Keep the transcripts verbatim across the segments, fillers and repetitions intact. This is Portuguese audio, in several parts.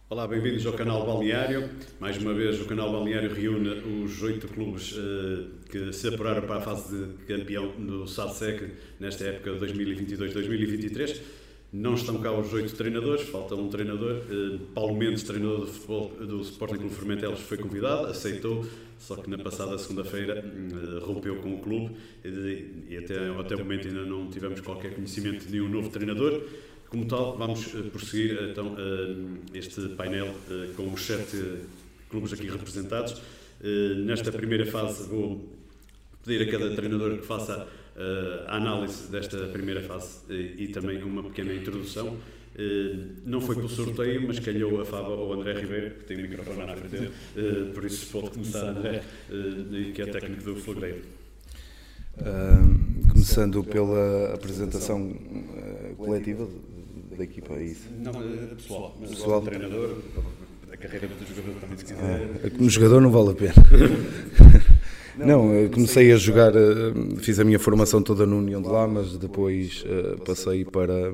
Olá, bem-vindos ao canal Balneário. Mais uma vez, o canal Balneário reúne os oito clubes uh, que se apuraram para a fase de campeão do S A D S E C nesta época de dois mil e vinte e dois dois mil e vinte e três. Não estão cá os oito treinadores, falta um treinador. Uh, Paulo Mendes, treinador do futebol do Sporting Clube Formentelos, foi convidado, aceitou, só que na passada segunda-feira uh, rompeu com o clube e, e até, até o momento ainda não tivemos qualquer conhecimento de nenhum novo treinador. Como tal, vamos uh, prosseguir então, uh, este painel uh, com os sete clubes aqui representados. Uh, nesta primeira fase vou pedir a cada treinador que faça uh, a análise desta primeira fase uh, e também uma pequena introdução. Uh, não foi pelo sorteio, mas calhou a fava ao André Ribeiro, que tem o microfone à frente dele, uh, por isso pode começar, André, uh, que é técnico do Flagreiro. Uh, começando pela apresentação uh, coletiva da equipa, é isso? Não, pessoal, mas pessoal. O treinador, a carreira do jogador também, se quiser. Ah, como jogador não vale a pena. Não, comecei a jogar, fiz a minha formação toda no União de Lamas, depois uh, passei para,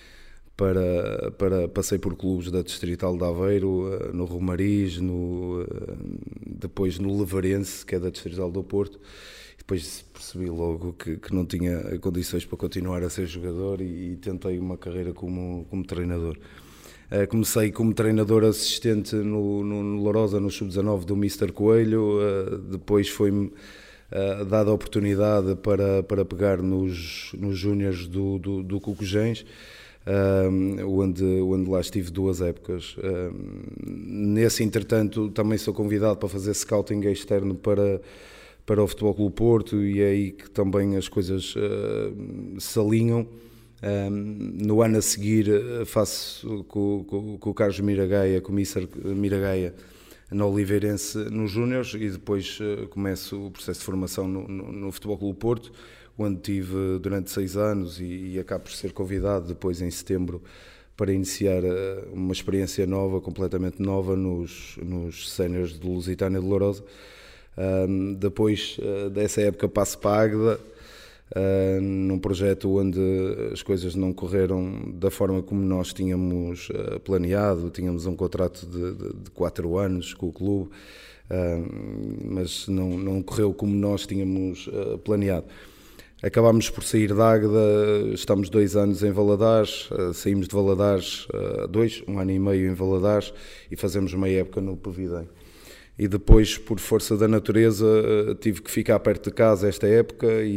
para, para, passei por clubes da Distrital de Aveiro, uh, no Romariz, no, uh, depois no Levarense, que é da Distrital do Porto. Depois percebi logo que, que não tinha condições para continuar a ser jogador e, e tentei uma carreira como, como treinador. Uh, comecei como treinador assistente no, no, no Lourosa, no sub dezanove do mister Coelho, uh, depois foi-me uh, dada a oportunidade para, para pegar nos, nos júniores do, do, do Cucujens, uh, onde, onde lá estive duas épocas. Uh, nesse entretanto também sou convidado para fazer scouting externo para para o Futebol Clube Porto e é aí que também as coisas uh, se alinham. Um, no ano a seguir uh, faço com, com, com o Carlos Miragaia, com o mister Miragaia na Oliveirense nos Júniores e depois uh, começo o processo de formação no, no, no Futebol Clube Porto, onde tive durante seis anos e, e acabo por ser convidado depois em setembro para iniciar uh, uma experiência nova, completamente nova nos, nos séniores de Lusitânia de Lourosa. Um, depois uh, dessa época passo para a Águeda, uh, num projeto onde as coisas não correram da forma como nós tínhamos uh, planeado. Tínhamos um contrato de, de, de quatro anos com o clube, uh, mas não, não correu como nós tínhamos uh, planeado. Acabámos por sair da Águeda, estamos dois anos em Valadares, uh, saímos de Valadares, uh, dois, um ano e meio em Valadares e fazemos meia época no Pevidém. E depois, por força da natureza, tive que ficar perto de casa esta época e,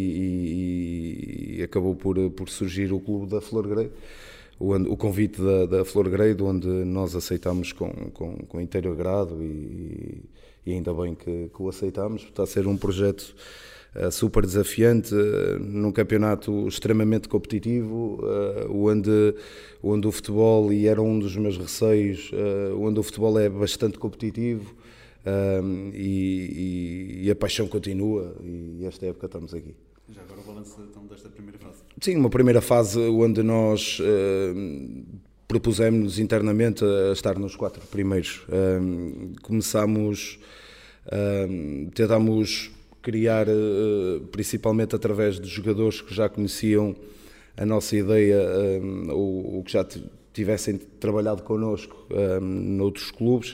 e, e acabou por, por surgir o clube da Flagreiro, o, o convite da, da Flagreiro, onde nós aceitámos com, com, com inteiro agrado e, e ainda bem que, que o aceitámos. Está a ser um projeto uh, super desafiante, uh, num campeonato extremamente competitivo, uh, onde, onde o futebol, e era um dos meus receios, uh, onde o futebol é bastante competitivo. Um, e, e, e a paixão continua e esta época estamos aqui. Já agora o balanço então, desta primeira fase? Sim, uma primeira fase onde nós uh, propusemos internamente a estar nos quatro primeiros. Um, começámos, um, tentámos criar, uh, principalmente através de jogadores que já conheciam a nossa ideia, um, ou, ou que já tivessem trabalhado connosco um, noutros clubes.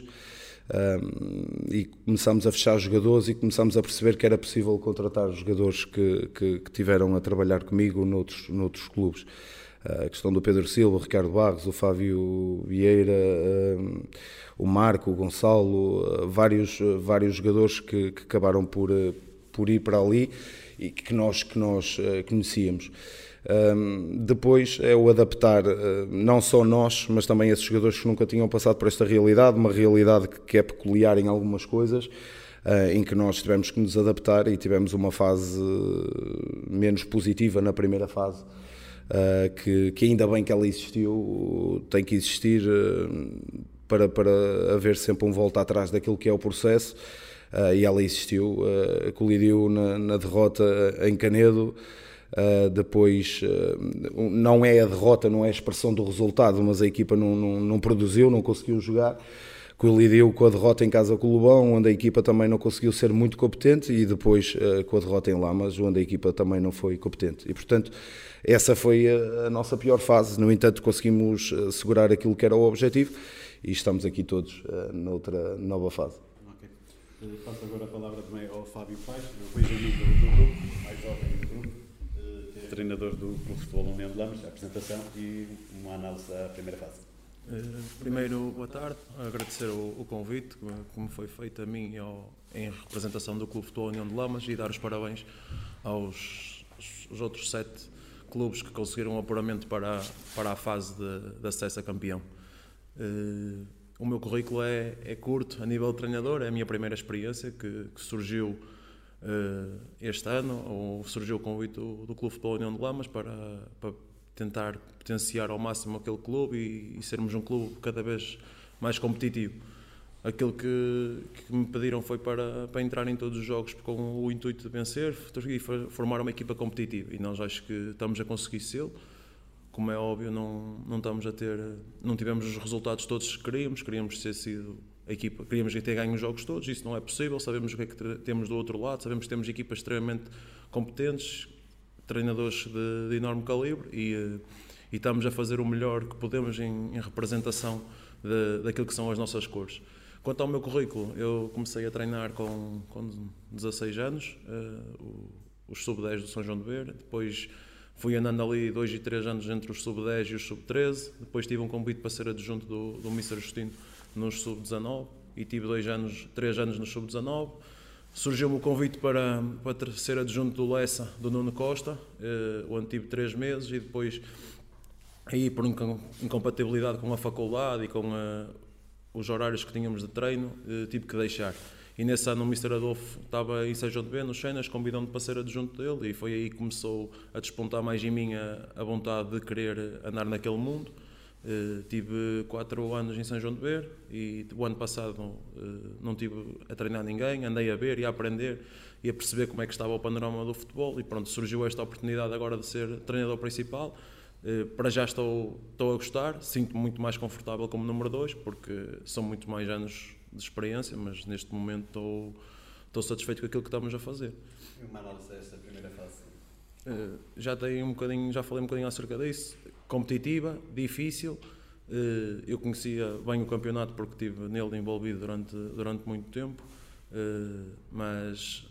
Um, e começámos a fechar jogadores e começámos a perceber que era possível contratar jogadores que, que, que tiveram a trabalhar comigo noutros, noutros clubes. Uh, a questão do Pedro Silva, o Ricardo Barros, o Fábio Vieira, um, o Marco, o Gonçalo, uh, vários, uh, vários jogadores que, que acabaram por, uh, por ir para ali e que nós, que nós uh, conhecíamos. Um, depois é o adaptar, uh, não só nós, mas também esses jogadores que nunca tinham passado por esta realidade, uma realidade que, que é peculiar em algumas coisas, uh, em que nós tivemos que nos adaptar e tivemos uma fase uh, menos positiva na primeira fase, uh, que, que ainda bem que ela existiu, tem que existir uh, para, para haver sempre um volta atrás daquilo que é o processo, uh, e ela existiu, uh, colidiu na, na derrota em Canedo. Uh, depois uh, não é a derrota, não é a expressão do resultado, mas a equipa não, não, não produziu, não conseguiu jogar, colidiu com a derrota em casa com o Lobão, onde a equipa também não conseguiu ser muito competente, e depois uh, com a derrota em Lamas, onde a equipa também não foi competente, e portanto essa foi a, a nossa pior fase. No entanto, conseguimos uh, segurar aquilo que era o objetivo e estamos aqui todos uh, noutra nova fase. Ok. Uh, passo agora a palavra também ao Fábio Paes, o Benjamin do, do grupo, mais jovem do grupo, uh, que é treinador do Clube de Futebol União de Lamas, a apresentação e uma análise à primeira fase. Uh, primeiro, boa tarde, agradecer o, o convite, como foi feito a mim e ao, em representação do Clube de Futebol União de Lamas, e dar os parabéns aos os outros sete clubes que conseguiram o apuramento para, para a fase de, de acesso a campeão. Uh, o meu currículo é, é curto a nível de treinador, é a minha primeira experiência que, que surgiu uh, este ano, ou surgiu o convite do, do Clube de Futebol União de Lamas para, para tentar potenciar ao máximo aquele clube e, e sermos um clube cada vez mais competitivo. Aquilo que, que me pediram foi para, para entrar em todos os jogos com o intuito de vencer e formar uma equipa competitiva, e nós acho que estamos a conseguir ser. Como é óbvio, não, não estamos a ter, não tivemos os resultados todos que queríamos, queríamos ter sido a equipa, queríamos ter ganho os jogos todos, isso não é possível, sabemos o que é que temos do outro lado, sabemos que temos equipas extremamente competentes, treinadores de, de enorme calibre, e, e estamos a fazer o melhor que podemos em, em representação de, daquilo que são as nossas cores. Quanto ao meu currículo, eu comecei a treinar com, com dezasseis anos, uh, os sub dez do São João de Beira, depois fui andando ali dois e três anos entre os sub dez e os sub treze, depois tive um convite para ser adjunto do, do mister Justino nos sub dezanove, e tive dois anos, três anos nos sub dezanove. Surgiu-me o convite para, para ser adjunto do Lessa, do Nuno Costa, uh, onde tive três meses, e depois, aí por incompatibilidade com a faculdade e com a, os horários que tínhamos de treino, uh, tive que deixar. E nesse ano o mister Adolfo estava em São João de Beira, nos Cenas, convidou-me para ser adjunto dele, e foi aí que começou a despontar mais em mim a, a vontade de querer andar naquele mundo. Uh, tive quatro anos em São João de Beira, e o ano passado uh, não tive a treinar ninguém, andei a ver e a aprender e a perceber como é que estava o panorama do futebol, e pronto, surgiu esta oportunidade agora de ser treinador principal. Uh, para já estou, estou a gostar, sinto-me muito mais confortável como número dois, porque são muito mais anos de experiência, mas neste momento estou, estou satisfeito com aquilo que estamos a fazer. E uma análise desta primeira fase? Uh, já, tenho um bocadinho, já falei um bocadinho acerca disso. Competitiva, difícil. Uh, eu conhecia bem o campeonato porque estive nele envolvido durante, durante muito tempo, uh, mas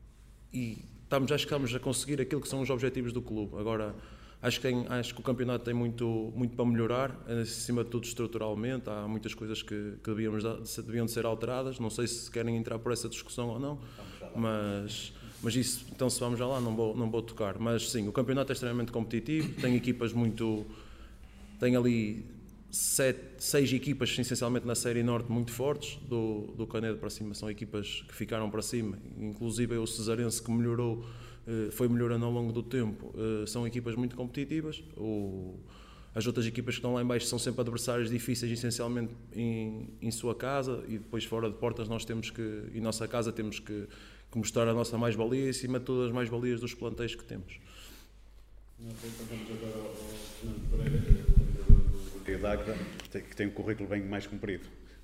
e estamos, acho que estamos a conseguir aquilo que são os objetivos do clube. Agora, acho que, tem, acho que o campeonato tem muito, muito para melhorar, acima de tudo estruturalmente. Há muitas coisas que, que devíamos, deviam de ser alteradas. Não sei se querem entrar por essa discussão ou não, mas, mas isso, então se vamos já lá, não vou, não vou tocar. Mas sim, o campeonato é extremamente competitivo, tem equipas muito... Tem ali sete, seis equipas, essencialmente na Série Norte, muito fortes, do, do Canedo para cima, são equipas que ficaram para cima, inclusive o Cesarense, que melhorou, foi melhorando ao longo do tempo. São equipas muito competitivas. O, as outras equipas que estão lá em baixo são sempre adversários difíceis, essencialmente em, em sua casa, e depois fora de portas nós temos que, em nossa casa temos que, que mostrar a nossa mais-valia, acima de todas as mais-valias dos plantéis que temos. Ok, passamos agora ao Fernando Pereira, do Rio D'Água, que tem um currículo bem mais comprido.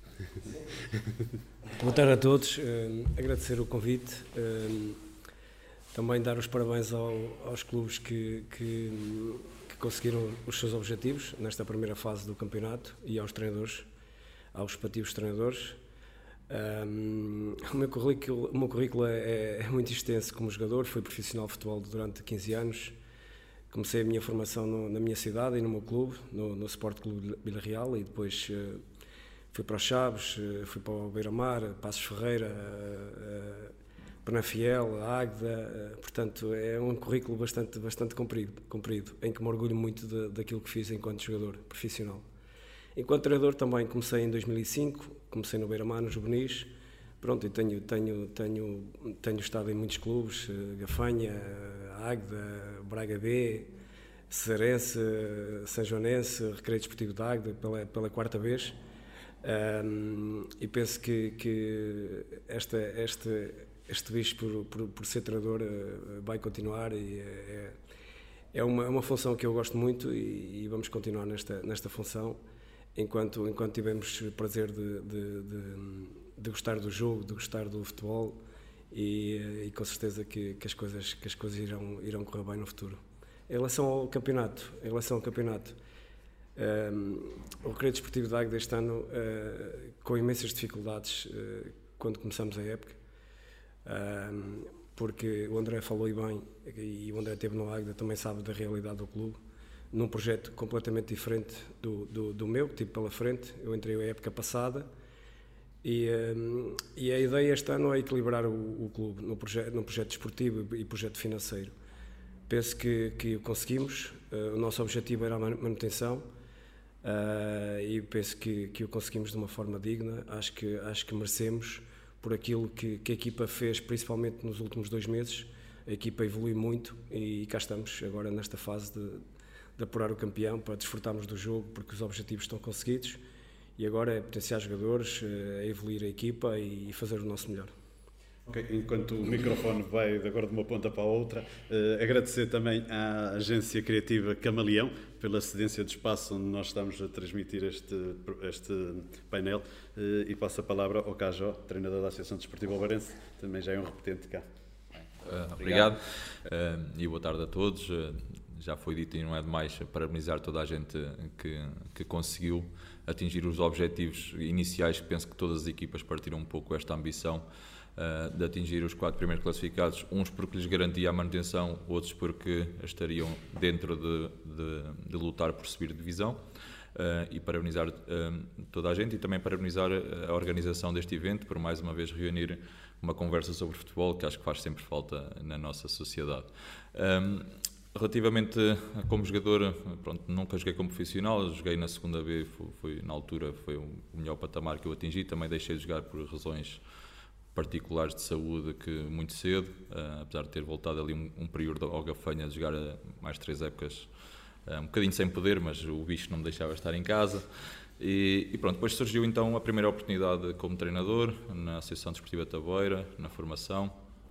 Boa tarde a todos, uh, agradecer o convite, uh, também dar os parabéns ao, aos clubes que, que, que conseguiram os seus objetivos nesta primeira fase do campeonato, e aos treinadores, aos respectivos treinadores. Um, o, meu currículo, o meu currículo é, é muito extenso como jogador, fui profissional de futebol durante quinze anos, comecei a minha formação no, na minha cidade e no meu clube, no, no Sport Clube Vila Real, e depois uh, fui para os Chaves, uh, fui para o Beira-Mar, Passos Ferreira, uh, uh, Penafiel, Águeda, uh, portanto é um currículo bastante, bastante comprido, comprido, em que me orgulho muito de, daquilo que fiz enquanto jogador profissional. Enquanto treinador também comecei em dois mil e cinco, comecei no Beira-Mar, nos juvenis, pronto, e tenho, tenho, tenho, tenho estado em muitos clubes, uh, Gafanha, uh, Águeda, Braga B, Cesarense, uh, São Joanense, Recreio Desportivo de Águeda, pela, pela quarta vez, um, e penso que, que esta, este, este bicho por, por, por ser treinador uh, vai continuar, e é, é, uma, é uma função que eu gosto muito, e, e vamos continuar nesta, nesta função, enquanto, enquanto tivermos prazer de, de, de, de gostar do jogo, de gostar do futebol, e, e com certeza que, que as coisas, que as coisas irão, irão correr bem no futuro. Em relação ao campeonato, em relação ao campeonato Um, o Recreio Desportivo de Águeda este ano, uh, com imensas dificuldades uh, quando começamos a época, um, porque o André falou e bem, e o André esteve no Águeda, também sabe da realidade do clube, num projeto completamente diferente do, do, do meu, que tive pela frente. Eu entrei a época passada e, um, e a ideia este ano é equilibrar o, o clube no, proje no projeto desportivo e projeto financeiro. Penso que, que conseguimos, uh, o nosso objetivo era a manutenção. Uh, e penso que, que o conseguimos de uma forma digna. Acho que, acho que merecemos por aquilo que, que a equipa fez, principalmente nos últimos dois meses. A equipa evoluiu muito e cá estamos agora nesta fase de, de apurar o campeão, para desfrutarmos do jogo, porque os objetivos estão conseguidos e agora é potenciar jogadores, é evoluir a equipa e fazer o nosso melhor. Okay. Enquanto o microfone vai de agora de uma ponta para a outra, uh, agradecer também à agência criativa Camaleão pela cedência de espaço onde nós estamos a transmitir este, este painel, uh, e passo a palavra ao Cajó, treinador da Associação Desportiva Ovarense, também já é um repetente cá. Uh, obrigado uh, e boa tarde a todos. Uh, já foi dito e não é demais parabenizar toda a gente que, que conseguiu atingir os objetivos iniciais, que penso que todas as equipas partiram um pouco esta ambição Uh, de atingir os quatro primeiros classificados, uns porque lhes garantia a manutenção, outros porque estariam dentro de, de, de lutar por subir de divisão, uh, e parabenizar uh, toda a gente e também parabenizar a organização deste evento por mais uma vez reunir uma conversa sobre futebol, que acho que faz sempre falta na nossa sociedade. Um, relativamente a como jogador, pronto, nunca joguei como profissional, joguei na segunda B, foi, foi, na altura foi o melhor patamar que eu atingi, também deixei de jogar por razões particulares de saúde que muito cedo, uh, apesar de ter voltado ali um, um período ao Gafanha de jogar uh, mais três épocas, uh, um bocadinho sem poder, mas o bicho não me deixava estar em casa. E, e pronto, depois surgiu então a primeira oportunidade como treinador na Associação Desportiva Taboeira, na formação.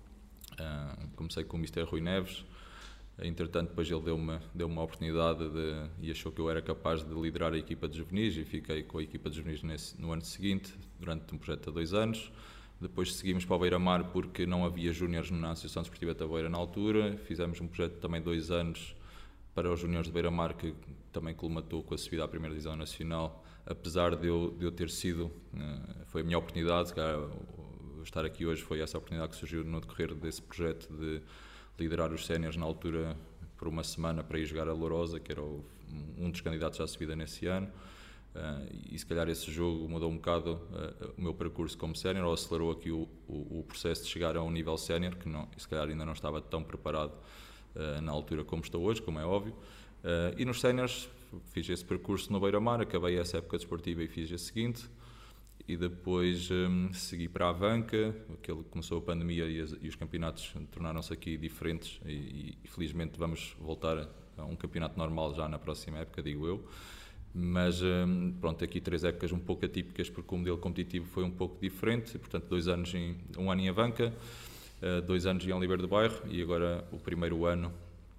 Uh, comecei com o mister Rui Neves, entretanto depois ele deu-me deu uma oportunidade de, e achou que eu era capaz de liderar a equipa de juvenis e fiquei com a equipa de juvenis nesse, no ano seguinte, durante um projeto de dois anos. Depois seguimos para o Beira-Mar porque não havia júniores na Associação Desportiva Taboeira na altura. Fizemos um projeto também de dois anos para os júniores de Beira-Mar, que também colmatou com a subida à primeira divisão nacional. Apesar de eu, de eu ter sido, foi a minha oportunidade, estar aqui hoje foi essa oportunidade que surgiu no decorrer desse projeto de liderar os séniores na altura por uma semana para ir jogar a Lourosa, que era o, um dos candidatos à subida nesse ano. Uh, e se calhar esse jogo mudou um bocado uh, o meu percurso como sénior, ou acelerou aqui o, o, o processo de chegar a um nível sénior, que não, se calhar ainda não estava tão preparado uh, na altura como estou hoje, como é óbvio. Uh, e nos séniores fiz esse percurso no Beira-Mar, acabei essa época desportiva e fiz a seguinte, e depois um, segui para a Avanca, aquele começou a pandemia e, as, e os campeonatos tornaram-se aqui diferentes e, e felizmente vamos voltar a um campeonato normal já na próxima época, digo eu. Mas pronto, aqui três épocas um pouco atípicas porque o modelo competitivo foi um pouco diferente, portanto dois anos em, um ano em Avanca, dois anos em Oliveira do Bairro e agora o primeiro ano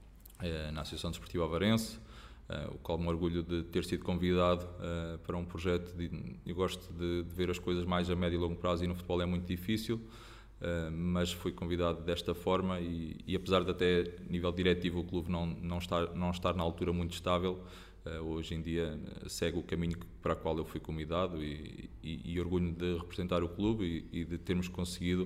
na Associação Desportiva Ovarense, o qual me orgulho de ter sido convidado para um projeto. De, eu gosto de, de ver as coisas mais a médio e longo prazo e no futebol é muito difícil, mas fui convidado desta forma e, e apesar de até nível diretivo o clube não, não, estar, não estar na altura muito estável, Uh, hoje em dia uh, segue o caminho para o qual eu fui convidado e, e, e orgulho de representar o clube e, e de termos conseguido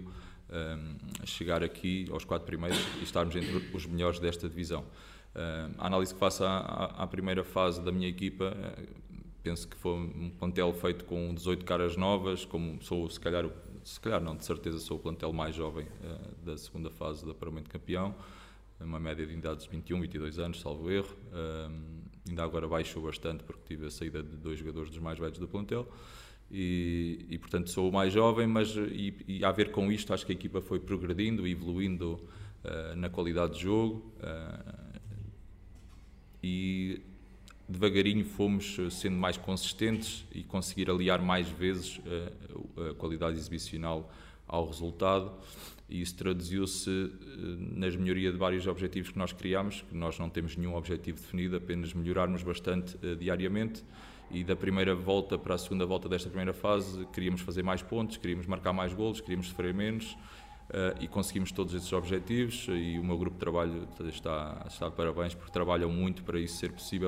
um, chegar aqui aos quatro primeiros e estarmos entre os melhores desta divisão. Uh, a análise que faço à, à, à primeira fase da minha equipa, uh, penso que foi um plantel feito com dezoito caras novas, como sou se calhar, se calhar não, de certeza sou o plantel mais jovem uh, da segunda fase do apuramento de campeão, uma média de idades de vinte e um, vinte e dois anos, salvo erro. Um, ainda agora baixou bastante porque tive a saída de dois jogadores dos mais velhos do plantel e, e portanto sou o mais jovem, mas e, e a ver com isto acho que a equipa foi progredindo e evoluindo uh, na qualidade de jogo uh, e devagarinho fomos sendo mais consistentes e conseguir aliar mais vezes uh, a qualidade exibicional ao resultado. E isso traduziu-se nas melhoria de vários objetivos que nós criámos, que nós não temos nenhum objetivo definido, apenas melhorarmos bastante uh, diariamente, e da primeira volta para a segunda volta desta primeira fase queríamos fazer mais pontos, queríamos marcar mais golos, queríamos sofrer menos, uh, e conseguimos todos esses objetivos e o meu grupo de trabalho está, está de parabéns porque trabalham muito para isso ser possível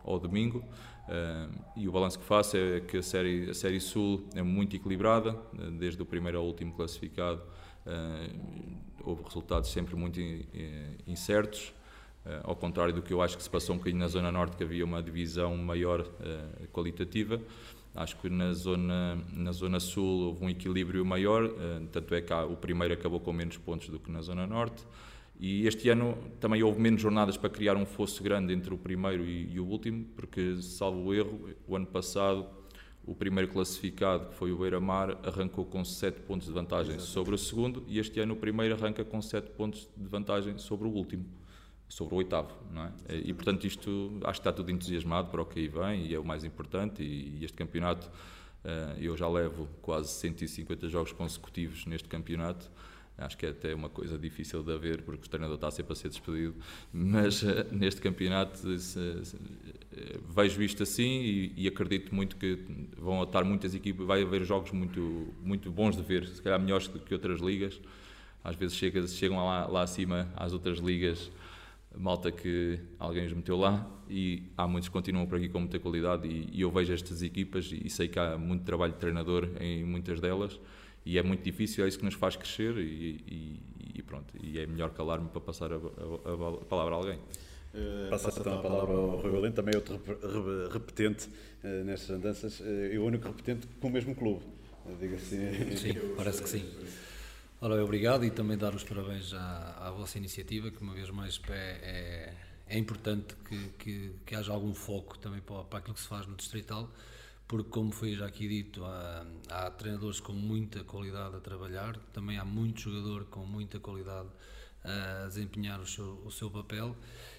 ao domingo. Uh, e o balanço que faço é que a série, a série Sul é muito equilibrada, uh, desde o primeiro ao último classificado. Uh, houve resultados sempre muito in, in, incertos, uh, ao contrário do que eu acho que se passou um bocadinho na Zona Norte, que havia uma divisão maior uh, qualitativa. Acho que na zona, na zona Sul houve um equilíbrio maior, uh, tanto é que há, o primeiro acabou com menos pontos do que na Zona Norte. E este ano também houve menos jornadas para criar um fosso grande entre o primeiro e, e o último, porque, salvo o erro, o ano passado o primeiro classificado, que foi o Beira-Mar, arrancou com sete pontos de vantagem Exatamente. sobre o segundo, e este ano o primeiro arranca com sete pontos de vantagem sobre o último, sobre o oitavo, não é? E, portanto, isto, acho que está tudo entusiasmado para o que aí vem, e é o mais importante, e, e este campeonato, eu já levo quase cento e cinquenta jogos consecutivos neste campeonato. Acho que é até uma coisa difícil de haver, porque o treinador está sempre a ser despedido, mas uh, neste campeonato se, se, vejo isto assim e, e acredito muito que vão estar muitas equipas, vai haver jogos muito, muito bons de ver, se calhar melhores do que outras ligas. Às vezes chega, chegam lá, lá acima às outras ligas, malta que alguém os meteu lá, e há muitos que continuam por aqui com muita qualidade, e, e eu vejo estas equipas e sei que há muito trabalho de treinador em muitas delas. E é muito difícil, é isso que nos faz crescer, e, e, e pronto, e é melhor calar-me para passar a, a, a palavra a alguém. Uh, Passa então a palavra ao Rui Valente, também outro repetente uh, nestas andanças, uh, e o único repetente com o mesmo clube, uh, diga assim. Sim, parece que sim. Ora, obrigado, e também dar os parabéns à, à vossa iniciativa, que uma vez mais é, é, é importante que, que, que haja algum foco também para, para aquilo que se faz no Distrital, porque, como foi já aqui dito, há, há treinadores com muita qualidade a trabalhar, também há muito jogador com muita qualidade a desempenhar o seu, o seu papel,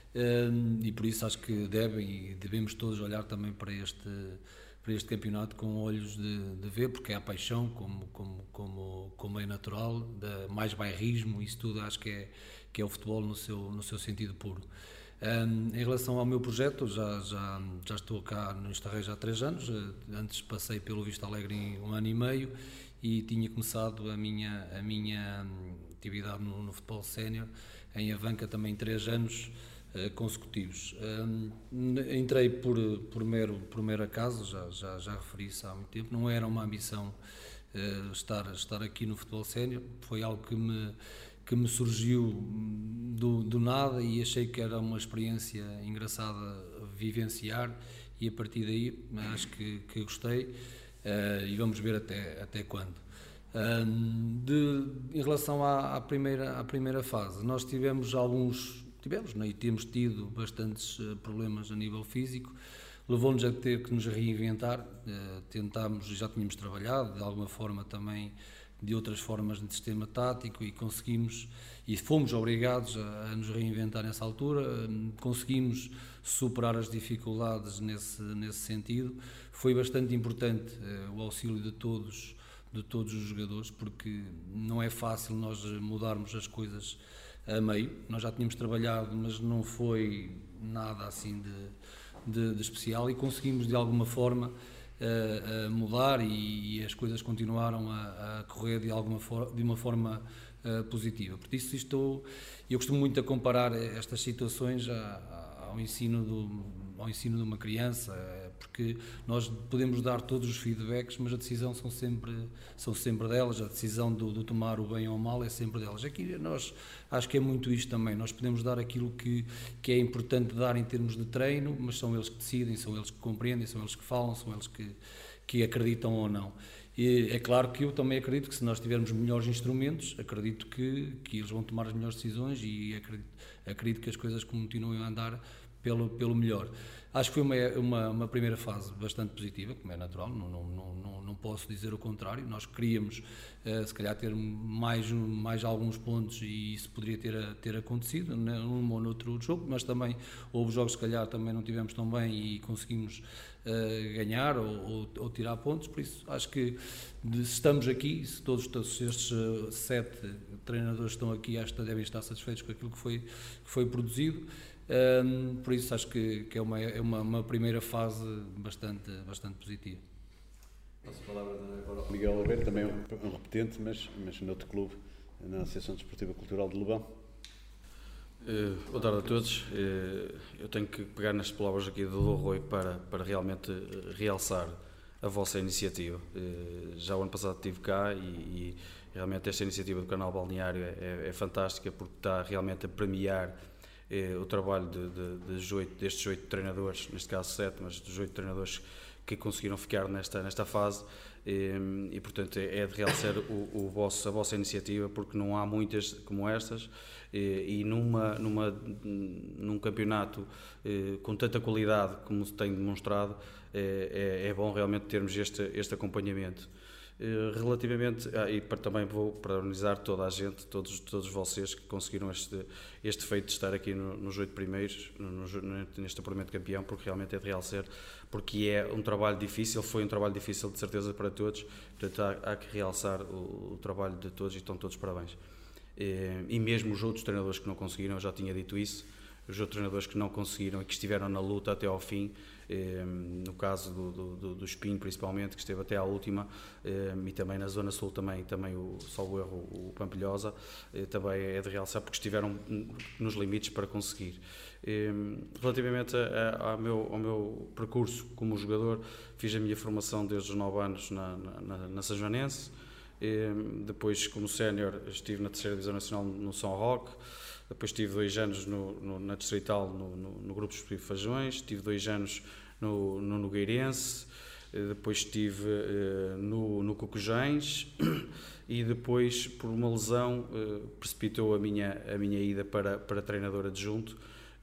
e por isso acho que devem e devemos todos olhar também para este, para este campeonato com olhos de, de ver, porque é a paixão, como, como, como, como é natural, de mais bairrismo, isso tudo acho que é, que é o futebol no seu, no seu sentido puro. Um, em relação ao meu projeto, já, já, já estou cá no Estarrejo há três anos, antes passei pelo Vista Alegre em um ano e meio e tinha começado a minha, a minha atividade no, no futebol sénior em Avanca também três anos uh, consecutivos. Um, entrei por, por, mero, por mero acaso, já, já, já referi isso há muito tempo, não era uma ambição uh, estar, estar aqui no futebol sénior, foi algo que me que me surgiu do, do nada, e achei que era uma experiência engraçada vivenciar, e a partir daí acho que, que gostei, uh, e vamos ver até, até quando. Um, de, em relação à, à, primeira, à primeira fase, nós tivemos alguns, tivemos, né, e temos tido bastantes uh, problemas a nível físico, levou-nos a ter que nos reinventar, uh, tentámos, já tínhamos trabalhado de alguma forma também de outras formas de sistema tático, e conseguimos, e fomos obrigados a, a nos reinventar nessa altura, conseguimos superar as dificuldades nesse, nesse sentido. Foi bastante importante eh, o auxílio de todos, de todos os jogadores, porque não é fácil nós mudarmos as coisas a meio. Nós já tínhamos trabalhado, mas não foi nada assim de, de, de especial, e conseguimos de alguma forma a mudar, e, e as coisas continuaram a, a correr de, alguma for, de uma forma uh, positiva. Por isso, estou, eu costumo muito a comparar estas situações a, a, ao, ensino do, ao ensino de uma criança, porque nós podemos dar todos os feedbacks, mas a decisão são sempre, são sempre delas, a decisão do, do tomar o bem ou o mal é sempre delas. Aqui nós, acho que é muito isto também, nós podemos dar aquilo que, que é importante dar em termos de treino, mas são eles que decidem, são eles que compreendem, são eles que falam, são eles que, que acreditam ou não. E é claro que eu também acredito que, se nós tivermos melhores instrumentos, acredito que, que eles vão tomar as melhores decisões, e acredito, acredito que as coisas continuem a andar pelo, pelo melhor. Acho que foi uma, uma, uma primeira fase bastante positiva, como é natural, não, não, não, não posso dizer o contrário. Nós queríamos, uh, se calhar, ter mais, mais alguns pontos, e isso poderia ter, ter acontecido num ou noutro jogo, mas também houve jogos, se calhar, também não tivemos tão bem e conseguimos uh, ganhar ou, ou, ou tirar pontos. Por isso, acho que de, se estamos aqui, se todos, todos estes uh, sete treinadores estão aqui, acho que devem estar satisfeitos com aquilo que foi, que foi produzido. Um, por isso acho que, que é, uma, é uma, uma primeira fase bastante, bastante positiva. Passo a palavra agora ao Miguel Oliveira, também um, um repetente, mas, mas noutro clube, na Associação Desportiva Cultural de Lobão. Uh, boa tarde a todos. Uh, eu tenho que pegar nas palavras aqui do Rui para, para realmente realçar a vossa iniciativa. Uh, já o ano passado estive cá e, e realmente esta iniciativa do Canal Balneário é, é, é fantástica, porque está realmente a premiar uh, o trabalho de, de, de oito, destes oito treinadores, neste caso sete, mas dos oito treinadores que conseguiram ficar nesta, nesta fase. E, e portanto é de realçar o, o vosso, a vossa iniciativa, porque não há muitas como estas, e, e numa, numa, num campeonato eh, com tanta qualidade como se tem demonstrado, é, é, é bom realmente termos este, este acompanhamento. Relativamente, ah, e para, também vou parabenizar toda a gente, todos, todos vocês que conseguiram este, este feito de estar aqui no, nos oito primeiros, no, no, neste apuramento de campeão, porque realmente é de realçar, porque é um trabalho difícil, foi um trabalho difícil de certeza para todos, portanto há, há que realçar o, o trabalho de todos e estão todos parabéns. E, e mesmo os outros treinadores que não conseguiram, eu já tinha dito isso, os outros treinadores que não conseguiram e que estiveram na luta até ao fim, eh, no caso do, do, do Espinho principalmente, que esteve até à última, eh, e também na Zona Sul também, também o salvo erro, o Pampilhosa, eh, também é de realçar porque estiveram nos limites para conseguir. Eh, relativamente a, a, ao, meu, ao meu percurso como jogador, fiz a minha formação desde os nove anos na, na, na Sanjoanense, eh, depois como sénior estive na terceira divisão nacional no São Roque. Depois tive dois anos no, no, na Distrital, no, no, no Grupo Esportivo Fajões, tive dois anos no, no Nogueirense, depois estive uh, no, no Cocujães e depois, por uma lesão, uh, precipitou a minha, a minha ida para, para treinador adjunto, uh,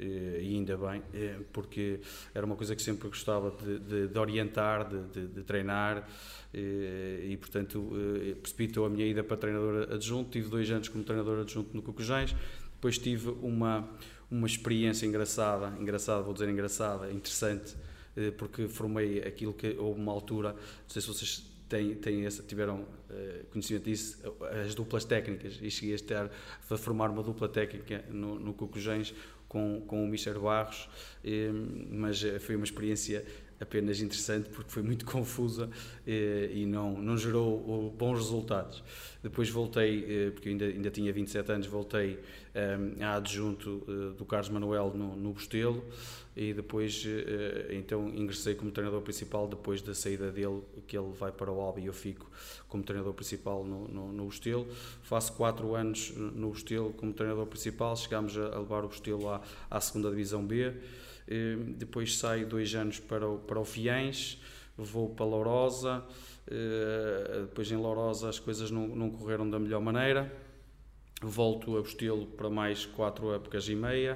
e ainda bem, uh, porque era uma coisa que sempre gostava de, de, de orientar, de, de, de treinar, uh, e portanto uh, precipitou a minha ida para treinador adjunto. Tive dois anos como treinador adjunto no Cocujães. Depois tive uma, uma experiência engraçada, engraçada, vou dizer engraçada, interessante, porque formei aquilo que houve uma altura, não sei se vocês têm, têm essa, tiveram conhecimento disso, as duplas técnicas, e cheguei a, estar, a formar uma dupla técnica no, no Cocujães com, com o mister Barros, mas foi uma experiência apenas interessante porque foi muito confusa e não, não gerou bons resultados. Depois voltei, porque ainda, ainda tinha vinte e sete anos, voltei um, a adjunto uh, do Carlos Manuel no, no Bostelo, e depois uh, então ingressei como treinador principal depois da saída dele, que ele vai para o Albi e eu fico como treinador principal no, no, no Bostelo. Faço quatro anos no Bostelo como treinador principal, chegámos a, a levar o Bostelo à, à segunda divisão B. Uh, depois saio dois anos para o, para o Fiães, vou para Lourosa. Uh, depois em Lourosa as coisas não, não correram da melhor maneira, volto a Bostelo para mais quatro épocas e meia,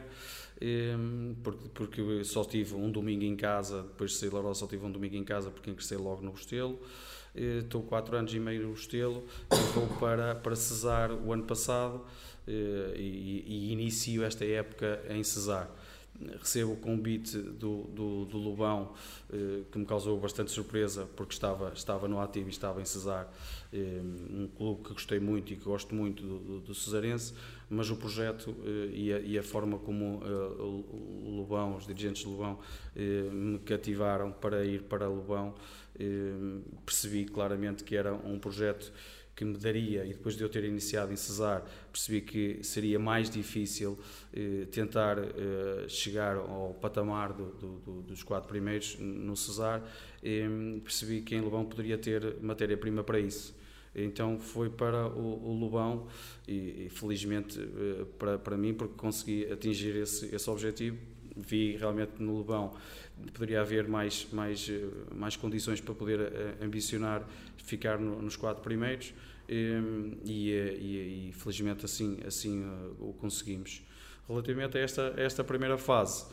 um, porque, porque só tive um domingo em casa, depois de sair de Lourosa só tive um domingo em casa porque ingressei logo no Bostelo. Uh, estou quatro anos e meio no Bostelo e vou para, para Cesar o ano passado, uh, e, e inicio esta época em Cesar. Recebo o convite do, do, do Lobão, eh, que me causou bastante surpresa, porque estava, estava no ativo e estava em Cesar, eh, um clube que gostei muito e que gosto muito do, do, do cesarense, mas o projeto eh, e, a, e a forma como eh, o, o Lobão, os dirigentes do Lobão, eh, me cativaram para ir para Lobão, eh, percebi claramente que era um projeto que me daria, e depois de eu ter iniciado em Cesar, percebi que seria mais difícil eh, tentar eh, chegar ao patamar do, do, do, dos quatro primeiros no Cesar. Eh, percebi que em Lobão poderia ter matéria-prima para isso. Então foi para o, o Lobão e, e felizmente eh, para, para mim, porque consegui atingir esse, esse objetivo. Vi realmente no Lobão poderia haver mais, mais, mais condições para poder ambicionar ficar no, nos quatro primeiros, e, e, e, e felizmente assim, assim o conseguimos. Relativamente a esta, a esta primeira fase,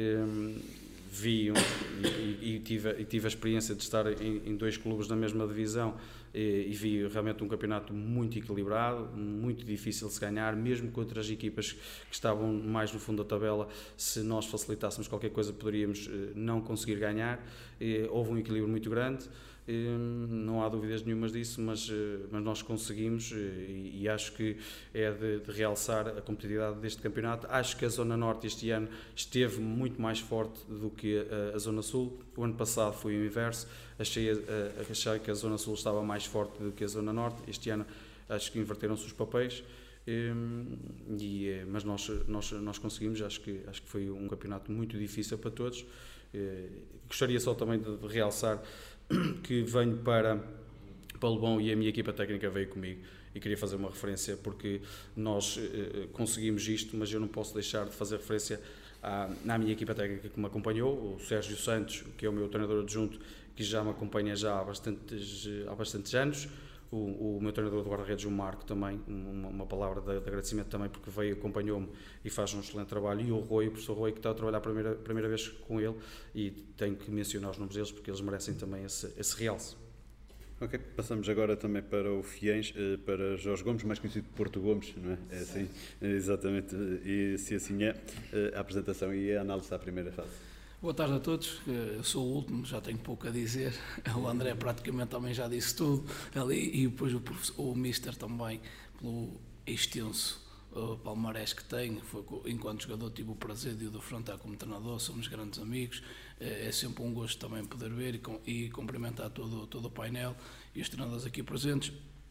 vi um, e, e, tive, e tive a experiência de estar em, em dois clubes da mesma divisão, e, e vi realmente um campeonato muito equilibrado, muito difícil de se ganhar, mesmo contra as equipas que estavam mais no fundo da tabela. Se nós facilitássemos qualquer coisa poderíamos não conseguir ganhar. E houve um equilíbrio muito grande, e não há dúvidas nenhumas disso, mas, mas nós conseguimos, e, e acho que é de, de realçar a competitividade deste campeonato. Acho que a Zona Norte este ano esteve muito mais forte do que a, a Zona Sul. O ano passado foi o inverso, achei, a, a, achei que a Zona Sul estava mais forte do que a Zona Norte. Este ano acho que inverteram-se os papéis, E, mas nós, nós, nós conseguimos, acho que, acho que foi um campeonato muito difícil para todos. Gostaria só também de, de realçar que venho para, para Lebom e a minha equipa técnica veio comigo, e queria fazer uma referência porque nós conseguimos isto, mas eu não posso deixar de fazer referência à, à minha equipa técnica que me acompanhou, o Sérgio Santos, que é o meu treinador adjunto, que já me acompanha já há bastantes, há bastantes anos, o, o meu treinador do guarda-redes, o Marco, também, uma, uma palavra de, de agradecimento também, porque veio, acompanhou-me e faz um excelente trabalho, e o Rui, o professor Rui, que está a trabalhar a primeira, primeira vez com ele, e tenho que mencionar os nomes deles, porque eles merecem também esse, esse realce. Ok, passamos agora também para o Fiens, para Jorge Gomes, mais conhecido por Porto Gomes, não é? É assim, exatamente, e se assim é, a apresentação e a análise à primeira fase. Boa tarde a todos, eu sou o último, já tenho pouco a dizer, o André praticamente também já disse tudo ali, e depois o, o Mister também, pelo extenso uh, palmarés que tem, foi, enquanto jogador tive o prazer de o defrontar como treinador, somos grandes amigos, é, é sempre um gosto também poder ver e, com, e cumprimentar todo, todo o painel e os treinadores aqui presentes.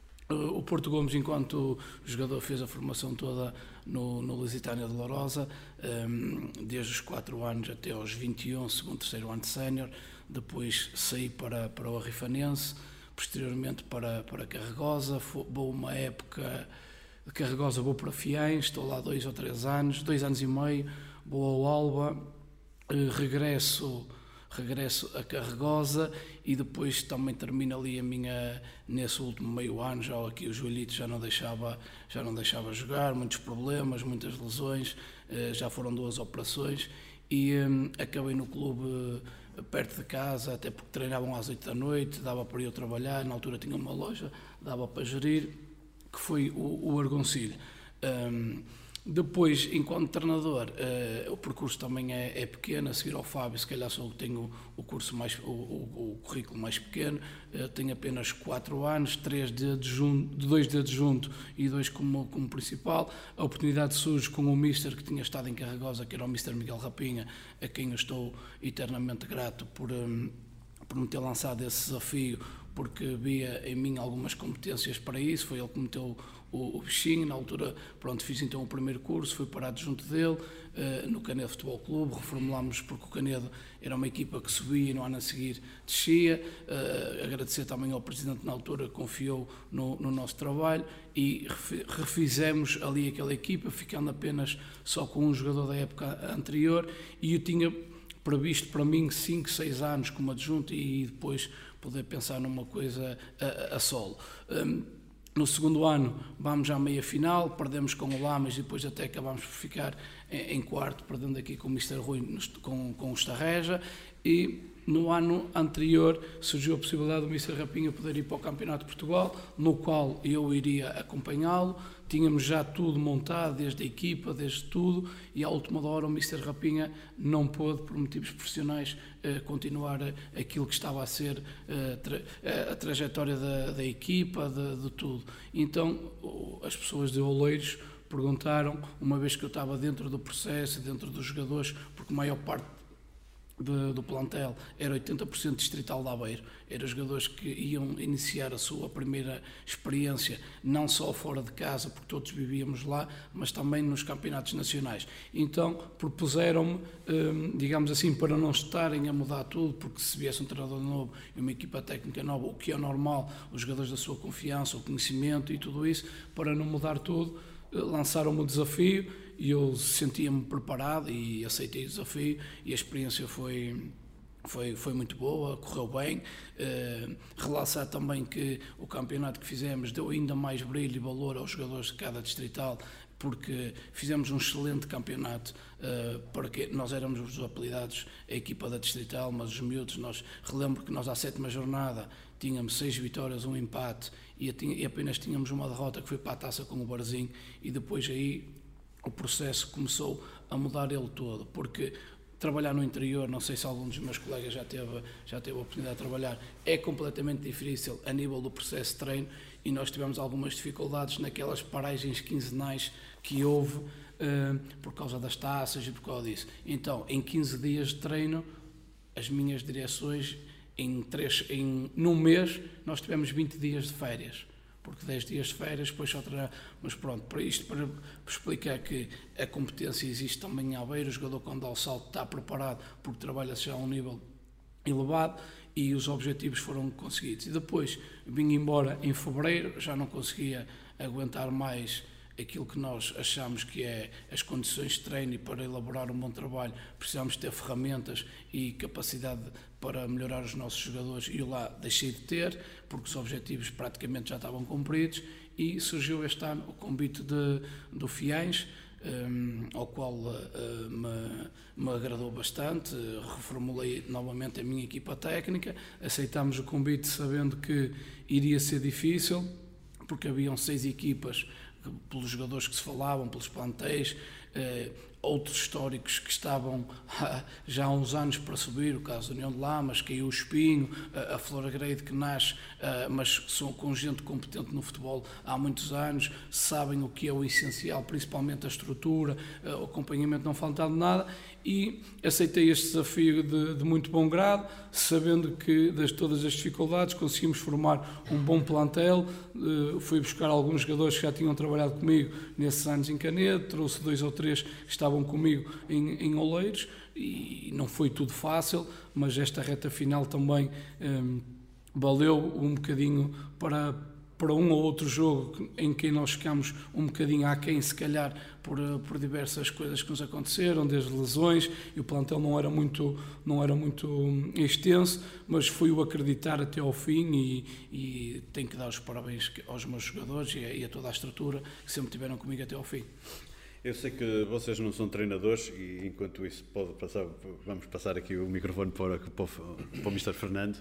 O Porto Gomes, enquanto jogador, fez a formação toda no, no Lusitânia de Lourosa, um, desde os quatro anos até aos vinte e um, segundo, terceiro ano de sénior. Depois saí para, para o Arrifanense, posteriormente para, para Carregosa. Vou uma época de Carregosa, vou para Fiens, estou lá dois ou três anos, dois anos e meio, vou ao Alba, regresso... regresso a Carregosa e depois também termino ali a minha, nesse último meio ano, já aqui o joelhito já não deixava, já não deixava jogar, muitos problemas, muitas lesões, já foram duas operações e um, acabei no clube perto de casa, até porque treinavam às oito da noite, dava para eu trabalhar, na altura tinha uma loja, dava para gerir, que foi o, o Argoncilho. Um, Depois, enquanto treinador, uh, o percurso também é, é pequeno, a seguir ao Fábio, se calhar só tenho o curso mais, o, o, o currículo mais pequeno, uh, tenho apenas quatro anos, três de adjunto, dois de adjunto e dois como, como principal. A oportunidade surge com o Mister, que tinha estado em Carregosa, que era o Mister Miguel Rapinha, a quem eu estou eternamente grato por, um, por me ter lançado esse desafio, porque via em mim algumas competências para isso, foi ele que meteu o, o bichinho, na altura, pronto, fiz então o primeiro curso, fui parado junto dele, uh, no Canedo Futebol Clube, reformulámos porque o Canedo era uma equipa que subia e no ano a seguir descia, uh, agradecer também ao Presidente na altura que confiou no, no nosso trabalho e refizemos ali aquela equipa, ficando apenas só com um jogador da época anterior e eu tinha previsto para mim cinco, seis anos como adjunto e depois poder pensar numa coisa a, a solo. Um, no segundo ano vamos à meia-final, perdemos com o Lamas e depois até acabamos por ficar em, em quarto, perdendo aqui com o Mister Rui, com, com o Estarreja, e no ano anterior surgiu a possibilidade do Mister Rapinha poder ir para o Campeonato de Portugal, no qual eu iria acompanhá-lo. Tínhamos já tudo montado, desde a equipa, desde tudo, e à última hora o Mister Rapinha não pôde, por motivos profissionais, continuar aquilo que estava a ser a trajetória da, da equipa, de, de tudo. Então as pessoas de Oleiros perguntaram, uma vez que eu estava dentro do processo, dentro dos jogadores, porque a maior parte De, do plantel era oitenta por cento distrital de Aveiro, eram jogadores que iam iniciar a sua primeira experiência, não só fora de casa, porque todos vivíamos lá, mas também nos campeonatos nacionais. Então propuseram-me, hum, digamos assim, para não estarem a mudar tudo, porque se viesse um treinador novo e uma equipa técnica nova, o que é normal, os jogadores da sua confiança, o conhecimento e tudo isso, para não mudar tudo, lançaram-me o desafio e eu sentia-me preparado e aceitei o desafio e a experiência foi, foi, foi muito boa, correu bem. Uh, relançar também que o campeonato que fizemos deu ainda mais brilho e valor aos jogadores de cada distrital, porque fizemos um excelente campeonato, uh, porque nós éramos os apelidados a equipa da distrital, mas os miúdos, nós relembro que nós à sétima jornada tínhamos seis vitórias, um empate e, e apenas tínhamos uma derrota que foi para a taça com o Barzinho e depois aí o processo começou a mudar ele todo, porque trabalhar no interior, não sei se algum dos meus colegas já teve, já teve a oportunidade de trabalhar, é completamente difícil a nível do processo de treino e nós tivemos algumas dificuldades naquelas paragens quinzenais que houve uh, por causa das taças e por causa disso. Então, em quinze dias de treino, as minhas direções, em três, em, num mês, nós tivemos vinte dias de férias, porque dez dias de férias, depois só terá. Mas pronto, para isto, para explicar que a competência existe também em Aveiro, o jogador quando dá o salto está preparado porque trabalha-se já a um nível elevado e os objetivos foram conseguidos. E depois vim embora em fevereiro, já não conseguia aguentar mais aquilo que nós achamos que é as condições de treino, e para elaborar um bom trabalho precisamos ter ferramentas e capacidade para melhorar os nossos jogadores, e eu lá deixei de ter, porque os objetivos praticamente já estavam cumpridos, e surgiu este ano o convite de, do Fiães, um, ao qual uh, me, me agradou bastante. Reformulei novamente a minha equipa técnica, aceitámos o convite sabendo que iria ser difícil, porque haviam seis equipas, pelos jogadores que se falavam, pelos plantéis, eh, outros históricos que estavam ah, já há uns anos para subir, o caso da União de Lamas, caiu o Espinho, a, a Flora Grade que nasce, ah, mas são com gente competente no futebol há muitos anos, sabem o que é o essencial, principalmente a estrutura, ah, o acompanhamento, não faltava nada, e aceitei este desafio de, de muito bom grado, sabendo que das todas as dificuldades conseguimos formar um bom plantel. Uh, fui buscar alguns jogadores que já tinham trabalhado comigo nesses anos em Canedo, trouxe dois ou três que estavam comigo em, em Oleiros, e não foi tudo fácil, mas esta reta final também um, valeu um bocadinho para, para um ou outro jogo em que nós ficamos um bocadinho aquém, se calhar, por, por diversas coisas que nos aconteceram, desde lesões, e o plantel não era muito, não era muito extenso, mas fui o acreditar até ao fim, e, e tenho que dar os parabéns aos meus jogadores e a, e a toda a estrutura que sempre estiveram comigo até ao fim. Eu sei que vocês não são treinadores, e enquanto isso pode passar, vamos passar aqui o microfone para, para, para o mister Fernando.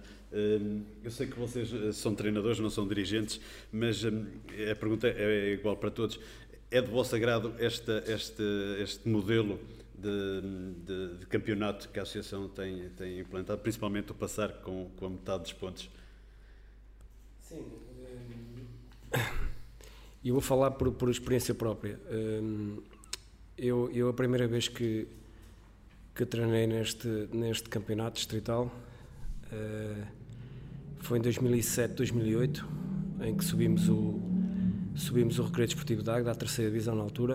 Eu sei que vocês são treinadores, não são dirigentes, mas a pergunta é igual para todos. É de vosso agrado esta, este, este modelo de, de, de campeonato que a Associação tem, tem implantado, principalmente o passar com, com a metade dos pontos? Sim. E eu vou falar por, por experiência própria. Eu, eu a primeira vez que, que treinei neste, neste campeonato distrital foi em dois mil e sete, dois mil e oito, em que subimos o, subimos o Recreio Desportivo de Águeda, à terceira divisão na altura.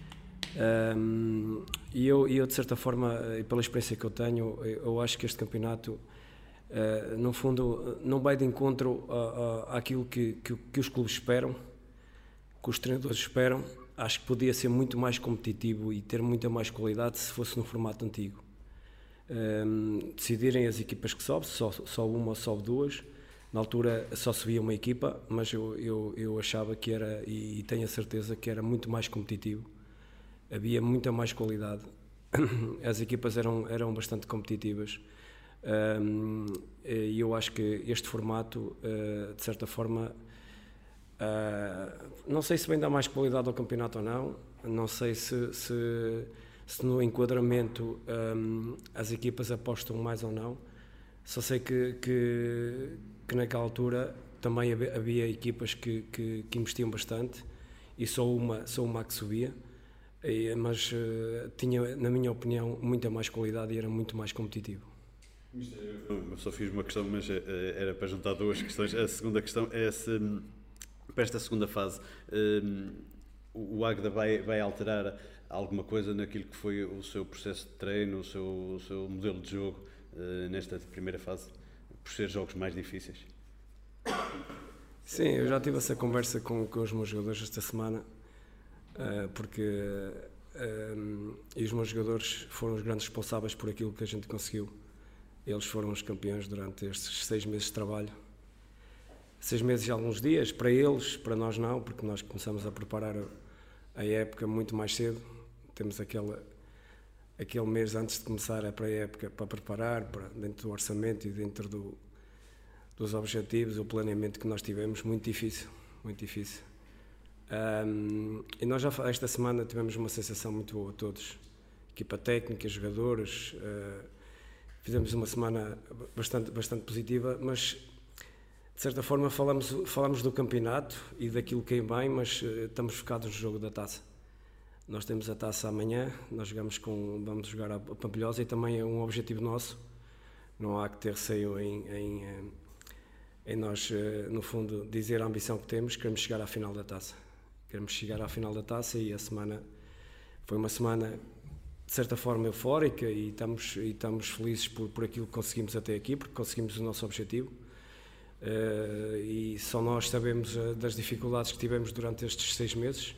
E eu, eu, de certa forma, e pela experiência que eu tenho, eu acho que este campeonato, no fundo, não vai de encontro à, à, àquilo que, que, que os clubes esperam, que os treinadores esperam. Acho que podia ser muito mais competitivo e ter muita mais qualidade se fosse no formato antigo. Um, decidirem as equipas que sobem, só, só uma ou só duas. Na altura só subia uma equipa, mas eu, eu, eu achava que era, e, e tenho a certeza que era muito mais competitivo. Havia muita mais qualidade. As equipas eram, eram bastante competitivas. Um, e eu acho que este formato, uh, de certa forma, Uh, não sei se vem dar mais qualidade ao campeonato ou não, não sei se, se, se no enquadramento um, as equipas apostam mais ou não, só sei que, que, que naquela altura também havia, havia equipas que, que, que investiam bastante, e só uma, só uma que subia, e, mas uh, tinha, na minha opinião, muita mais qualidade e era muito mais competitivo. Eu só fiz uma questão, mas era para juntar duas questões. A segunda questão é se, para esta segunda fase, um, o Águeda vai, vai alterar alguma coisa naquilo que foi o seu processo de treino, o seu, o seu modelo de jogo uh, nesta primeira fase, por ser jogos mais difíceis? Sim, eu já tive essa conversa com, com os meus jogadores esta semana, uh, porque uh, e os meus jogadores foram os grandes responsáveis por aquilo que a gente conseguiu. Eles foram os campeões durante estes seis meses de trabalho. Seis meses e alguns dias, para eles, para nós não, porque nós começamos a preparar a época muito mais cedo. Temos aquele, aquele mês antes de começar a pré-época para preparar, para, dentro do orçamento e dentro do, dos objetivos, o planeamento que nós tivemos, muito difícil, muito difícil. Um, e nós já esta semana tivemos uma sensação muito boa, todos. Equipa técnica, jogadores, uh, fizemos uma semana bastante, bastante positiva, mas de certa forma falamos, falamos do campeonato e daquilo que é bem, mas uh, estamos focados no jogo da taça. Nós temos a taça amanhã, nós jogamos com, vamos jogar a Pampilhosa e também é um objetivo nosso. Não há que ter receio em, em, em nós, no fundo, dizer a ambição que temos, queremos chegar à final da taça. Queremos chegar à final da taça e a semana foi uma semana, de certa forma, eufórica e estamos, e estamos felizes por, por aquilo que conseguimos até aqui, porque conseguimos o nosso objetivo. Uh, e só nós sabemos uh, das dificuldades que tivemos durante estes seis meses.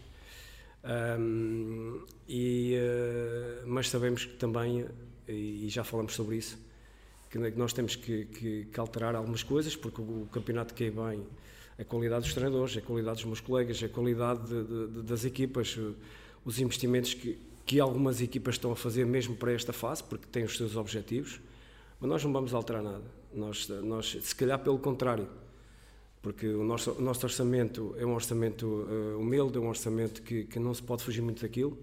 Um, e, uh, mas sabemos que também, e já falamos sobre isso, que nós temos que, que, que alterar algumas coisas, porque o, o campeonato cai bem, a qualidade dos treinadores, a qualidade dos meus colegas, a qualidade de, de, de, das equipas, os investimentos que, que algumas equipas estão a fazer mesmo para esta fase, porque têm os seus objetivos, mas nós não vamos alterar nada. Nós, nós se calhar pelo contrário, porque o nosso, o nosso orçamento é um orçamento uh, humilde, é um orçamento que, que não se pode fugir muito daquilo.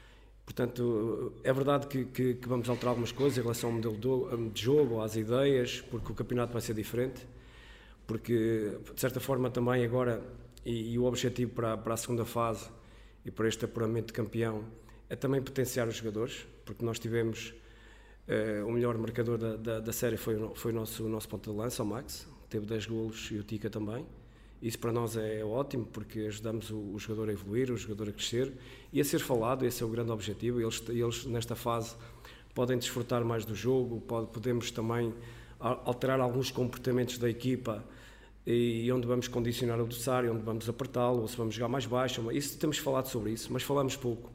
Portanto, é verdade que, que, que vamos alterar algumas coisas em relação ao modelo de jogo, às ideias, porque o campeonato vai ser diferente, porque, de certa forma, também agora, e, e o objetivo para, para a segunda fase e para este apuramento de campeão, é também potenciar os jogadores, porque nós tivemos, uh, o melhor marcador da, da, da série foi, foi o nosso, o nosso ponta de lança, o Max, que teve dez golos, e o Tica também. Isso para nós é ótimo, porque ajudamos o, o jogador a evoluir, o jogador a crescer e a ser falado. Esse é o grande objetivo. Eles, eles nesta fase, podem desfrutar mais do jogo, pode, podemos também alterar alguns comportamentos da equipa e onde vamos condicionar o adversário, onde vamos apertá-lo, ou se vamos jogar mais baixo. Isso temos falado sobre isso, mas falamos pouco,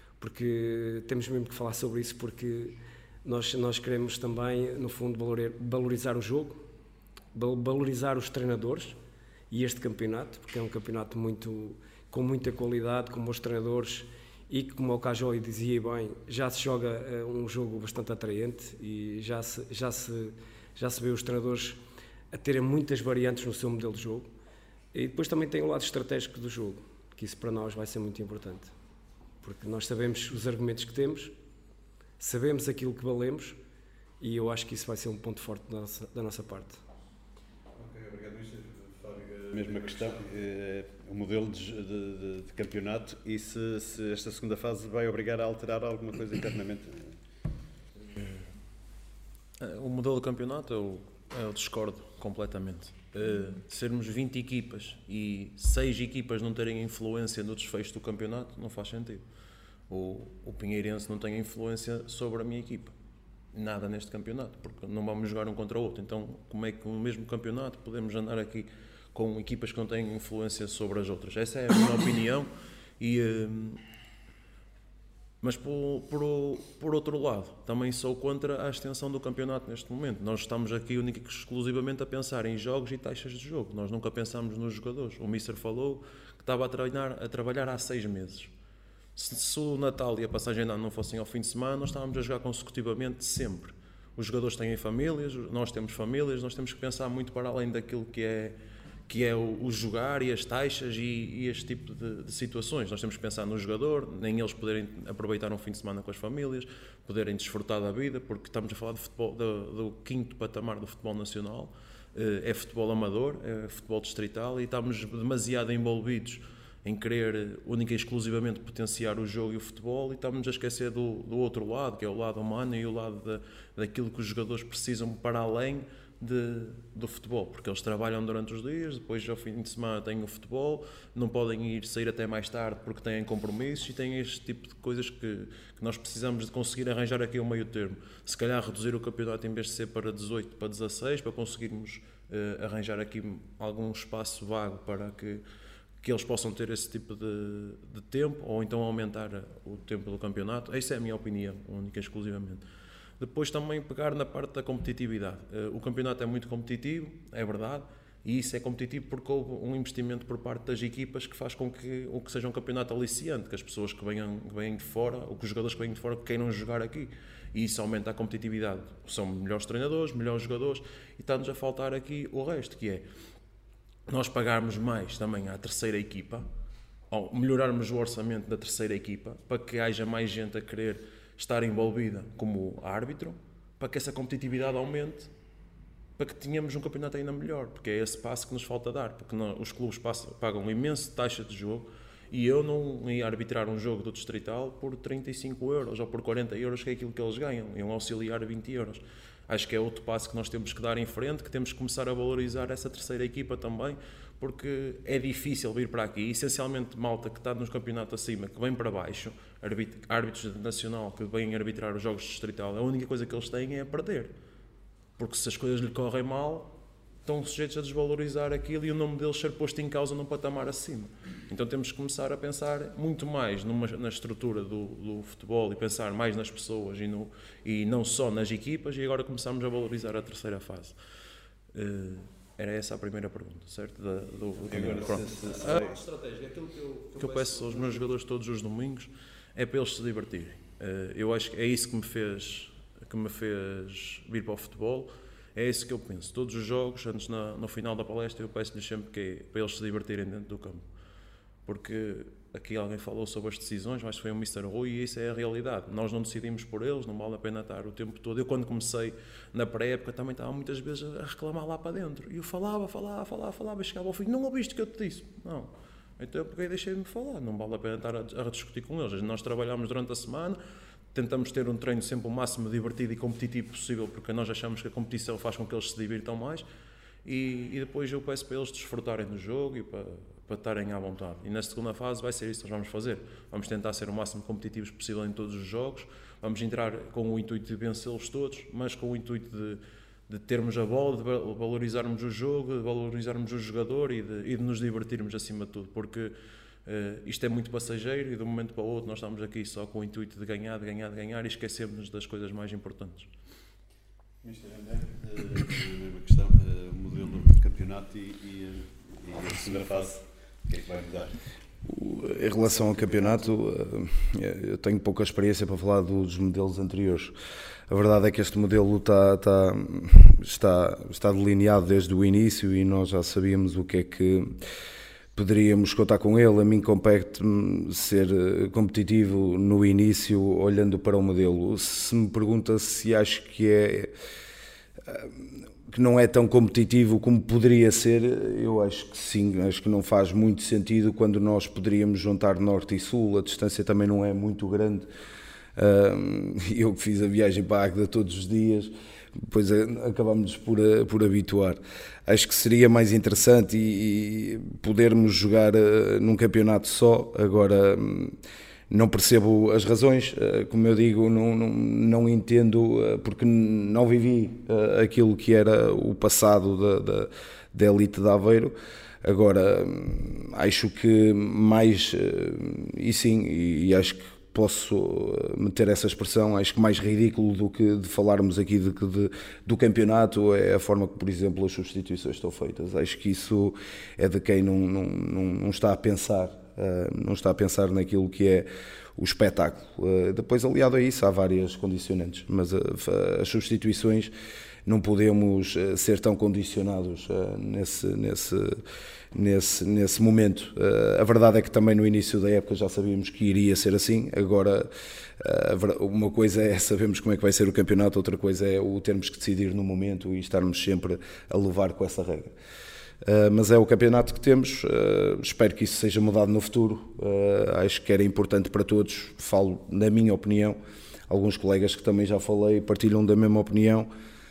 porque temos mesmo que falar sobre isso, porque nós, nós queremos também, no fundo, valorizar o jogo, valorizar os treinadores e este campeonato, porque é um campeonato muito, com muita qualidade, com bons treinadores e que, como o Cajoi dizia bem, já se joga um jogo bastante atraente e já se, já se, já se vê os treinadores a terem muitas variantes no seu modelo de jogo. E depois também tem o lado estratégico do jogo, que isso para nós vai ser muito importante, porque nós sabemos os argumentos que temos, sabemos aquilo que valemos e eu acho que isso vai ser um ponto forte da nossa, da nossa parte. Ok, obrigado, mister A mesma questão, é, o modelo de, de, de campeonato e se, se esta segunda fase vai obrigar a alterar alguma coisa internamente? O modelo de campeonato eu, eu discordo completamente. Uh, sermos vinte equipas e seis equipas não terem influência no desfecho do campeonato não faz sentido. O, o Pinheirense não tem influência sobre a minha equipa. Nada neste campeonato, porque não vamos jogar um contra o outro. Então, como é que no mesmo campeonato podemos andar aqui com equipas que não têm influência sobre as outras? Essa é a minha opinião. E, um, mas, por, por, por outro lado, também sou contra a extensão do campeonato neste momento. Nós estamos aqui única e exclusivamente a pensar em jogos e taxas de jogo. Nós nunca pensamos nos jogadores. O mister falou que estava a trabalhar, a trabalhar há seis meses. Se, se o Natal e a passagem de ano não fossem ao fim de semana, nós estávamos a jogar consecutivamente sempre. Os jogadores têm famílias, nós temos famílias, nós temos que pensar muito para além daquilo que é, que é o, o jogar e as taxas e, e este tipo de, de situações. Nós temos que pensar no jogador, nem eles poderem aproveitar um fim de semana com as famílias, poderem desfrutar da vida, porque estamos a falar de futebol, do, do quinto patamar do futebol nacional, é futebol amador, é futebol distrital e estamos demasiado envolvidos em querer única e exclusivamente potenciar o jogo e o futebol e estamos a esquecer do, do outro lado, que é o lado humano e o lado da, daquilo que os jogadores precisam para além de, do futebol, porque eles trabalham durante os dias, depois ao fim de semana têm o futebol, não podem ir sair até mais tarde porque têm compromissos e têm este tipo de coisas que, que nós precisamos de conseguir arranjar aqui ao meio termo. Se calhar reduzir o campeonato em vez de ser para dezoito, para dezasseis, para conseguirmos uh, arranjar aqui algum espaço vago para que que eles possam ter esse tipo de, de tempo, ou então aumentar o tempo do campeonato. Essa é a minha opinião, única e exclusivamente. Depois também pegar na parte da competitividade. O campeonato é muito competitivo, é verdade, e isso é competitivo porque houve um investimento por parte das equipas que faz com que, ou que seja um campeonato aliciante, que as pessoas que venham, que venham de fora, ou que os jogadores que venham de fora queiram jogar aqui. E isso aumenta a competitividade. São melhores treinadores, melhores jogadores, e está-nos a faltar aqui o resto, que é nós pagarmos mais também à terceira equipa, ou melhorarmos o orçamento da terceira equipa, para que haja mais gente a querer estar envolvida como árbitro, para que essa competitividade aumente, para que tenhamos um campeonato ainda melhor, porque é esse passo que nos falta dar, porque não, os clubes passam, pagam uma imensa taxa de jogo e eu não ia arbitrar um jogo do Distrital por trinta e cinco euros ou por quarenta euros, que é aquilo que eles ganham, iam auxiliar vinte euros. Acho que é outro passo que nós temos que dar em frente, que temos que começar a valorizar essa terceira equipa também, porque é difícil vir para aqui, essencialmente malta que está nos campeonatos acima, que vem para baixo, árbitros de nacional que vêm arbitrar os jogos de distrital, a única coisa que eles têm é a perder, porque se as coisas lhe correm mal, estão sujeitos a desvalorizar aquilo e o nome deles ser posto em causa num patamar acima. Então temos que começar a pensar muito mais numa, na estrutura do, do futebol e pensar mais nas pessoas e, no, e não só nas equipas, e agora começamos a valorizar a terceira fase. Uh, era essa a primeira pergunta, certo? Da, do, do agora, Pronto. Se, se, se, a estratégia, aquilo que eu, que eu peço aos meus jogadores todos os domingos é para eles se divertirem. Uh, eu acho que é isso que me fez, que me fez vir para o futebol. É isso que eu penso. Todos os jogos, antes na, no final da palestra, eu peço-lhes sempre que é para eles se divertirem dentro do campo. Porque aqui alguém falou sobre as decisões, mas foi o mister Rui e isso é a realidade. Nós não decidimos por eles, não vale a pena estar o tempo todo. Eu, quando comecei na pré-época, também estava muitas vezes a reclamar lá para dentro. E eu falava, falava, falava, falava, e chegava ao fim, não ouviste o que eu te disse? Não. Então eu peguei e deixei-me falar. Não vale a pena estar a, a discutir com eles. Nós trabalhamos durante a semana, tentamos ter um treino sempre o máximo divertido e competitivo possível, porque nós achamos que a competição faz com que eles se divirtam mais, e, e depois eu peço para eles desfrutarem do jogo e para, para estarem à vontade. E na segunda fase vai ser isso que nós vamos fazer. Vamos tentar ser o máximo competitivos possível em todos os jogos, vamos entrar com o intuito de vencê-los todos, mas com o intuito de, de termos a bola, de valorizarmos o jogo, de valorizarmos o jogador e de, e de nos divertirmos acima de tudo, porque Uh, isto é muito passageiro e de um momento para o outro nós estamos aqui só com o intuito de ganhar, de ganhar, de ganhar e esquecemos das coisas mais importantes. mister André, uh, a mesma questão, uh, o modelo de campeonato e, e, e a segunda fase, o que é que vai mudar? Em relação ao campeonato, uh, eu tenho pouca experiência para falar dos modelos anteriores. A verdade é que este modelo está, está, está, está delineado desde o início e nós já sabíamos o que é que poderíamos contar com ele. A mim compete-me ser competitivo no início, olhando para o modelo. Se me pergunta se acho que é que não é tão competitivo como poderia ser, eu acho que sim, acho que não faz muito sentido quando nós poderíamos juntar Norte e Sul, a distância também não é muito grande. Eu que fiz a viagem para a Águeda todos os dias, depois acabámos por, por habituar. Acho que seria mais interessante e, e podermos jogar uh, num campeonato só. Agora, um, não percebo as razões, uh, como eu digo, não, não, não entendo, uh, porque não vivi uh, aquilo que era o passado da, da, da elite de Aveiro. Agora, um, acho que mais, uh, e sim, e, e acho que posso meter essa expressão, acho que mais ridículo do que de falarmos aqui de, de, do campeonato é a forma que, por exemplo, as substituições estão feitas. Acho que isso é de quem não, não, não, não está a pensar, não está a pensar naquilo que é o espetáculo. Depois, aliado a isso, há várias condicionantes, mas as substituições não podemos ser tão condicionados nesse, nesse, nesse, nesse momento. A verdade é que também no início da época já sabíamos que iria ser assim. Agora, uma coisa é sabermos como é que vai ser o campeonato, outra coisa é o termos que decidir no momento e estarmos sempre a levar com essa regra. Mas é o campeonato que temos, espero que isso seja mudado no futuro. Acho que era importante para todos, falo na minha opinião, alguns colegas que também já falei partilham da mesma opinião.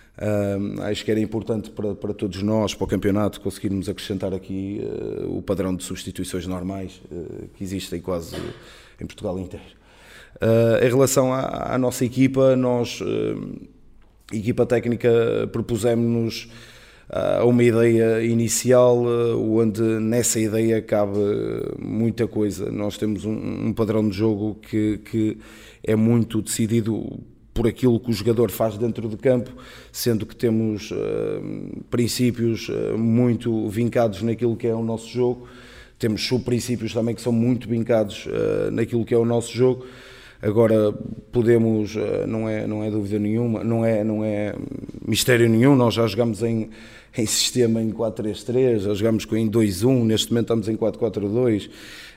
Uh, acho que era importante para, para todos nós, para o campeonato, conseguirmos acrescentar aqui uh, o padrão de substituições normais uh, que existem quase em Portugal inteiro. Uh, em relação à, à nossa equipa, nós, uh, equipa técnica, propusemos-nos uh, uma ideia inicial, uh, onde nessa ideia cabe muita coisa. Nós temos um, um padrão de jogo que, que é muito decidido por aquilo que o jogador faz dentro de campo, sendo que temos uh, princípios uh, muito vincados naquilo que é o nosso jogo, temos sub-princípios também que são muito vincados uh, naquilo que é o nosso jogo. Agora podemos, uh, não é, não é dúvida nenhuma, não é, não é mistério nenhum, nós já jogamos em, em sistema em quatro três três, já jogamos em dois um, neste momento estamos em quatro quatro dois.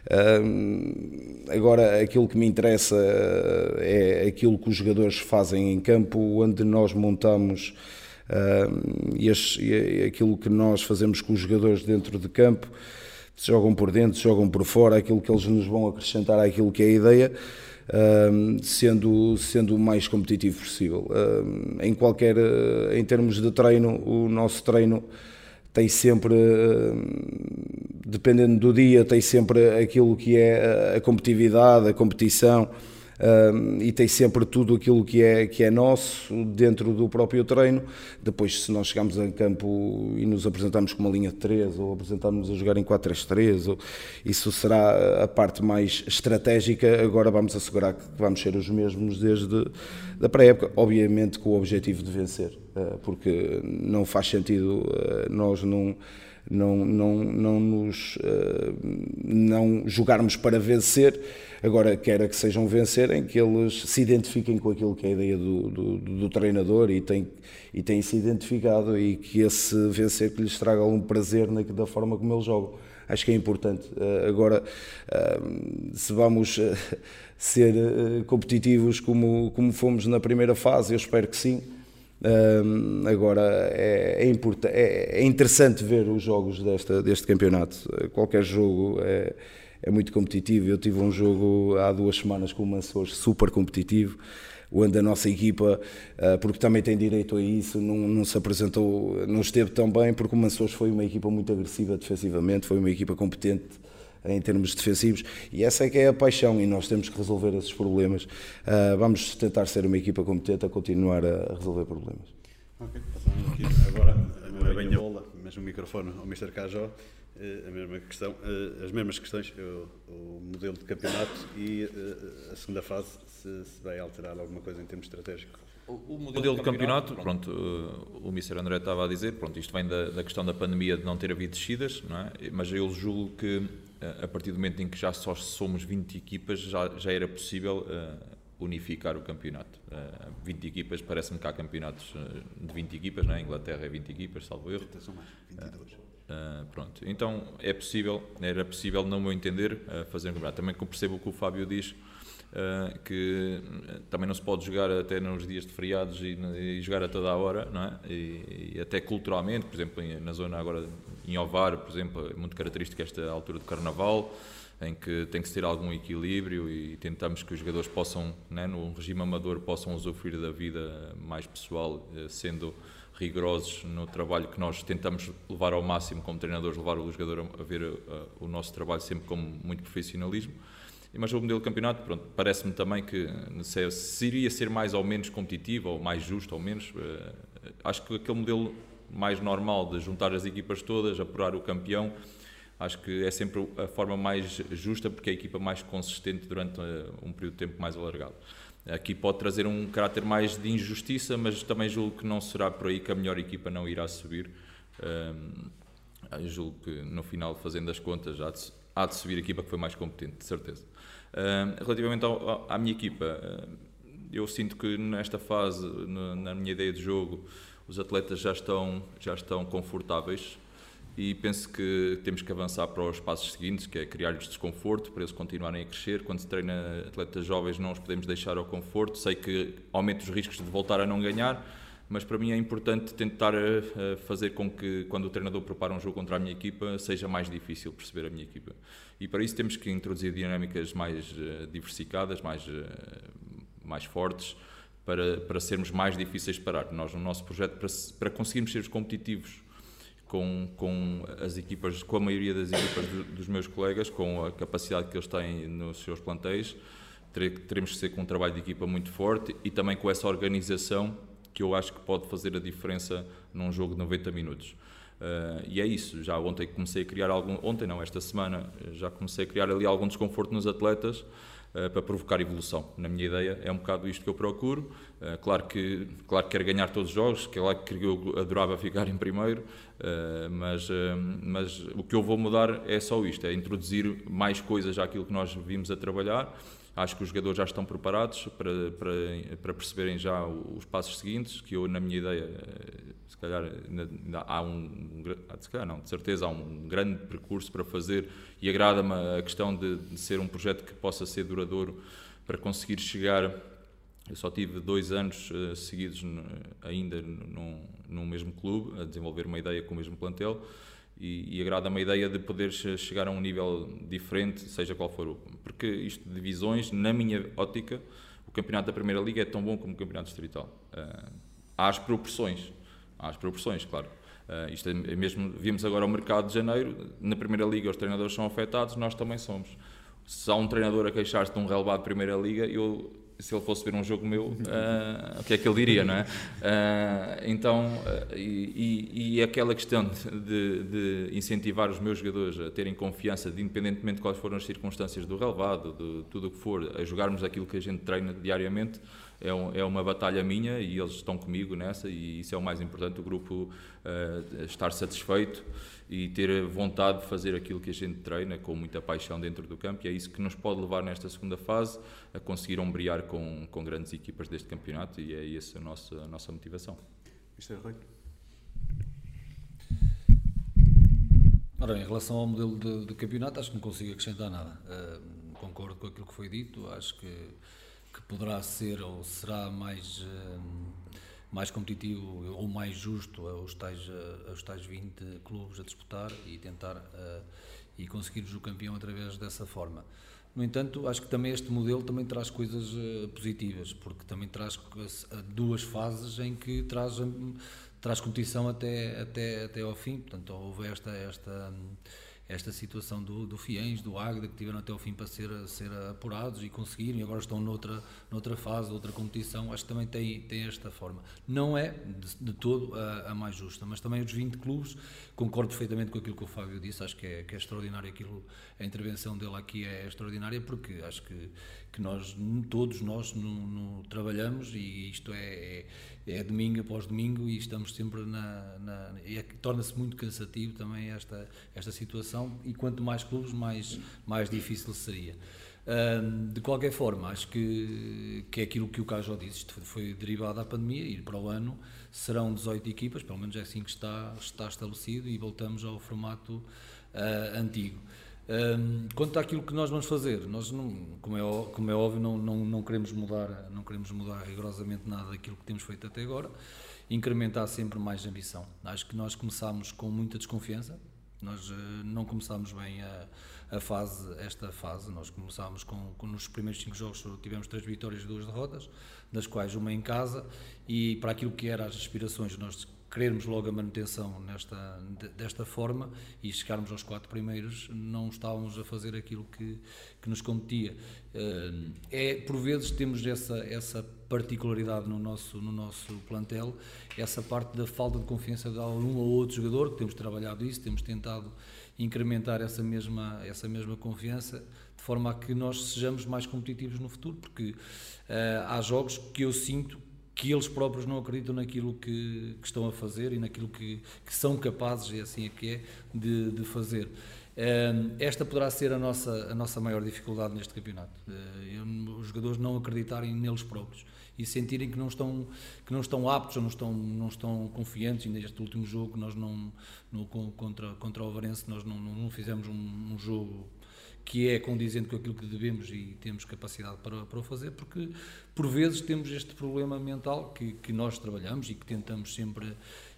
Uh, agora aquilo que me interessa é aquilo que os jogadores fazem em campo, onde nós montamos uh, e, as, e aquilo que nós fazemos com os jogadores dentro de campo, se jogam por dentro, se jogam por fora, aquilo que eles nos vão acrescentar àquilo que é a ideia. uh, sendo, sendo o mais competitivo possível. Uh, em qualquer, uh, em termos de treino, o nosso treino tem sempre, dependendo do dia, tem sempre aquilo que é a competitividade, a competição, e tem sempre tudo aquilo que é, que é nosso dentro do próprio treino. Depois, se nós chegamos a campo e nos apresentamos com uma linha de três, ou apresentamos a jogar em quatro três três, ou, isso será a parte mais estratégica. Agora vamos assegurar que vamos ser os mesmos desde a pré-época, obviamente com o objetivo de vencer, porque não faz sentido nós não, não, não, não, nos, não jogarmos para vencer. Agora, quer que sejam vencerem, que eles se identifiquem com aquilo que é a ideia do, do, do treinador e têm, e têm se identificado, e que esse vencer que lhes traga algum prazer na, da forma como eles jogam. Acho que é importante. Agora, se vamos ser competitivos como, como fomos na primeira fase, eu espero que sim. Agora, é, é, import, é, é interessante ver os jogos desta, deste campeonato. Qualquer jogo é... é muito competitivo. Eu tive um jogo há duas semanas com o Mançores super competitivo, onde a nossa equipa, porque também tem direito a isso, não, não se apresentou, não esteve tão bem, porque o Mançores foi uma equipa muito agressiva defensivamente, foi uma equipa competente em termos defensivos, e essa é que é a paixão, e nós temos que resolver esses problemas. Vamos tentar ser uma equipa competente a continuar a resolver problemas. Ok, passamos aqui agora, não é bem a bola, mas o microfone ao mister Cajó. A mesma questão, as mesmas questões, o, o modelo de campeonato e a segunda fase, se, se vai alterar alguma coisa em termos estratégicos. O, o modelo, modelo de campeonato, pronto, pronto, o mister André estava a dizer, pronto, isto vem da, da questão da pandemia, de não ter havido descidas, não é? Mas eu julgo que a partir do momento em que já só somos vinte equipas, já, já era possível uh, unificar o campeonato. Uh, vinte equipas, parece-me que há campeonatos de vinte equipas, não é? A Inglaterra é vinte equipas, salvo erro. São mais, vinte e dois. Uh, pronto, então é possível, era possível, no meu entender, uh, fazer um campeonato. Também percebo o que o Fábio diz, uh, que também não se pode jogar até nos dias de feriados e, e jogar a toda a hora, não é? E, e até culturalmente, por exemplo, na zona agora em Ovar, por exemplo, é muito característica esta altura do Carnaval, em que tem que se ter algum equilíbrio, e tentamos que os jogadores possam, né, no regime amador, possam usufruir da vida mais pessoal, sendo rigorosos no trabalho que nós tentamos levar ao máximo como treinadores, levar o jogador a ver uh, o nosso trabalho sempre como muito profissionalismo. Mas o modelo de campeonato, pronto, parece-me também que se, se iria ser mais ou menos competitivo, ou mais justo ou menos, uh, acho que aquele modelo mais normal de juntar as equipas todas, apurar o campeão, acho que é sempre a forma mais justa, porque é a equipa mais consistente durante uh, um período de tempo mais alargado. Aqui pode trazer um caráter mais de injustiça, mas também julgo que não será por aí que a melhor equipa não irá subir. Um, julgo que no final, fazendo as contas, há de, há de subir a equipa que foi mais competente, de certeza. Um, relativamente ao, à minha equipa, eu sinto que nesta fase, na, na minha ideia de jogo, os atletas já estão, já estão confortáveis, e penso que temos que avançar para os passos seguintes, que é criar-lhes desconforto para eles continuarem a crescer. Quando se treina atletas jovens, não os podemos deixar ao conforto. Sei que aumenta os riscos de voltar a não ganhar, mas para mim é importante tentar uh, fazer com que, quando o treinador prepara um jogo contra a minha equipa, seja mais difícil perceber a minha equipa. E para isso temos que introduzir dinâmicas mais uh, diversificadas, mais, uh, mais fortes, para, para sermos mais difíceis de parar. Nós, no nosso projeto, para, para conseguirmos ser competitivos Com, com as equipas, com a maioria das equipas do, dos meus colegas, com a capacidade que eles têm nos seus plantéis, teremos que ser com um trabalho de equipa muito forte, e também com essa organização que eu acho que pode fazer a diferença num jogo de noventa minutos. Uh, e é isso, já ontem comecei a criar algum, ontem não, esta semana, já comecei a criar ali algum desconforto nos atletas, Uh, para provocar evolução. Na minha ideia é um bocado isto que eu procuro. Uh, claro que claro que quero ganhar todos os jogos, claro que eu adorava ficar em primeiro, uh, mas, uh, mas o que eu vou mudar é só isto, é introduzir mais coisas àquilo que nós vimos a trabalhar. Acho que os jogadores já estão preparados para, para, para perceberem já os passos seguintes, que eu, na minha ideia, se calhar há um, se calhar não, de certeza há um grande percurso para fazer, e agrada-me a questão de, de ser um projeto que possa ser duradouro para conseguir chegar. Eu só tive dois anos uh, seguidos uh, ainda num, num mesmo clube, a desenvolver uma ideia com o mesmo plantel, E, e agrada-me a ideia de poder chegar a um nível diferente, seja qual for. Porque isto de divisões, na minha ótica, o campeonato da Primeira Liga é tão bom como o campeonato distrital. Uh, há as proporções, há as proporções, claro. Uh, isto é mesmo, vimos agora o mercado de janeiro, na Primeira Liga os treinadores são afetados, nós também somos. Se há um treinador a queixar-se de um relevado de Primeira Liga, eu... se ele fosse ver um jogo meu, uh, o que é que ele diria, não é? Uh, então, uh, e, e aquela questão de, de incentivar os meus jogadores a terem confiança, de, independentemente de quais foram as circunstâncias do relevado, de tudo o que for, a jogarmos aquilo que a gente treina diariamente, é, um, é uma batalha minha e eles estão comigo nessa, e isso é o mais importante, o grupo uh, estar satisfeito e ter vontade de fazer aquilo que a gente treina com muita paixão dentro do campo, e é isso que nos pode levar nesta segunda fase a conseguir ombrear com, com grandes equipas deste campeonato, e é essa a nossa, a nossa motivação. mister Rui? Ora bem, em relação ao modelo de, de campeonato, acho que não consigo acrescentar nada. Uh, concordo com aquilo que foi dito, acho que, que poderá ser ou será mais... Uh, mais competitivo ou mais justo aos tais, aos tais vinte clubes a disputar e tentar uh, e conseguirmos o campeão através dessa forma. No entanto, acho que também este modelo também traz coisas uh, positivas, porque também traz duas fases em que traz, traz competição até, até, até ao fim. Portanto, houve esta, esta, esta situação do, do Fiens, do Águeda, que tiveram até ao fim para ser, ser apurados e conseguiram, e agora estão noutra, noutra fase, outra competição. Acho que também tem, tem esta forma. Não é de, de todo a, a mais justa, mas também os vinte clubes, concordo perfeitamente com aquilo que o Fábio disse, acho que é, que é extraordinário aquilo, a intervenção dele aqui é extraordinária, porque acho que, que nós, todos nós no, no, trabalhamos, e isto é, é, é domingo após domingo, e estamos sempre na... na e é, torna-se muito cansativo também esta, esta situação, e quanto mais clubes, mais, mais difícil seria. Um, de qualquer forma, acho que, que é aquilo que o Cajó disse, isto foi, foi derivado da pandemia, e para o ano serão dezoito equipas, pelo menos é assim que está, está estabelecido, e voltamos ao formato uh, antigo. Um, quanto àquilo que nós vamos fazer, nós não, como, é, como é óbvio, não, não, não, queremos mudar, não queremos mudar rigorosamente nada daquilo que temos feito até agora, incrementar sempre mais ambição. Acho que nós começámos com muita desconfiança, nós uh, não começámos bem a, a fase, esta fase, nós começámos com, com, nos primeiros cinco jogos tivemos três vitórias e duas derrotas, das quais uma em casa, e para aquilo que eram as aspirações, nós querermos logo a manutenção nesta, desta forma e chegarmos aos quatro primeiros, não estávamos a fazer aquilo que, que nos competia. É, por vezes temos essa, essa particularidade no nosso, no nosso plantel, essa parte da falta de confiança de um ou outro jogador, que temos trabalhado isso, temos tentado incrementar essa mesma, essa mesma confiança, de forma a que nós sejamos mais competitivos no futuro, porque uh, há jogos que eu sinto que eles próprios não acreditam naquilo que, que estão a fazer e naquilo que, que são capazes, e assim é que é, de, de fazer. Uh, esta poderá ser a nossa, a nossa maior dificuldade neste campeonato. Uh, os jogadores não acreditarem neles próprios e sentirem que não estão, que não estão aptos ou não estão, não estão confiantes. E neste último jogo, nós não, no, contra, contra o Alvarense, nós não, não, não fizemos um, um jogo que é condizente com aquilo que devemos e temos capacidade para, para o fazer, porque por vezes temos este problema mental que, que nós trabalhamos e que tentamos sempre,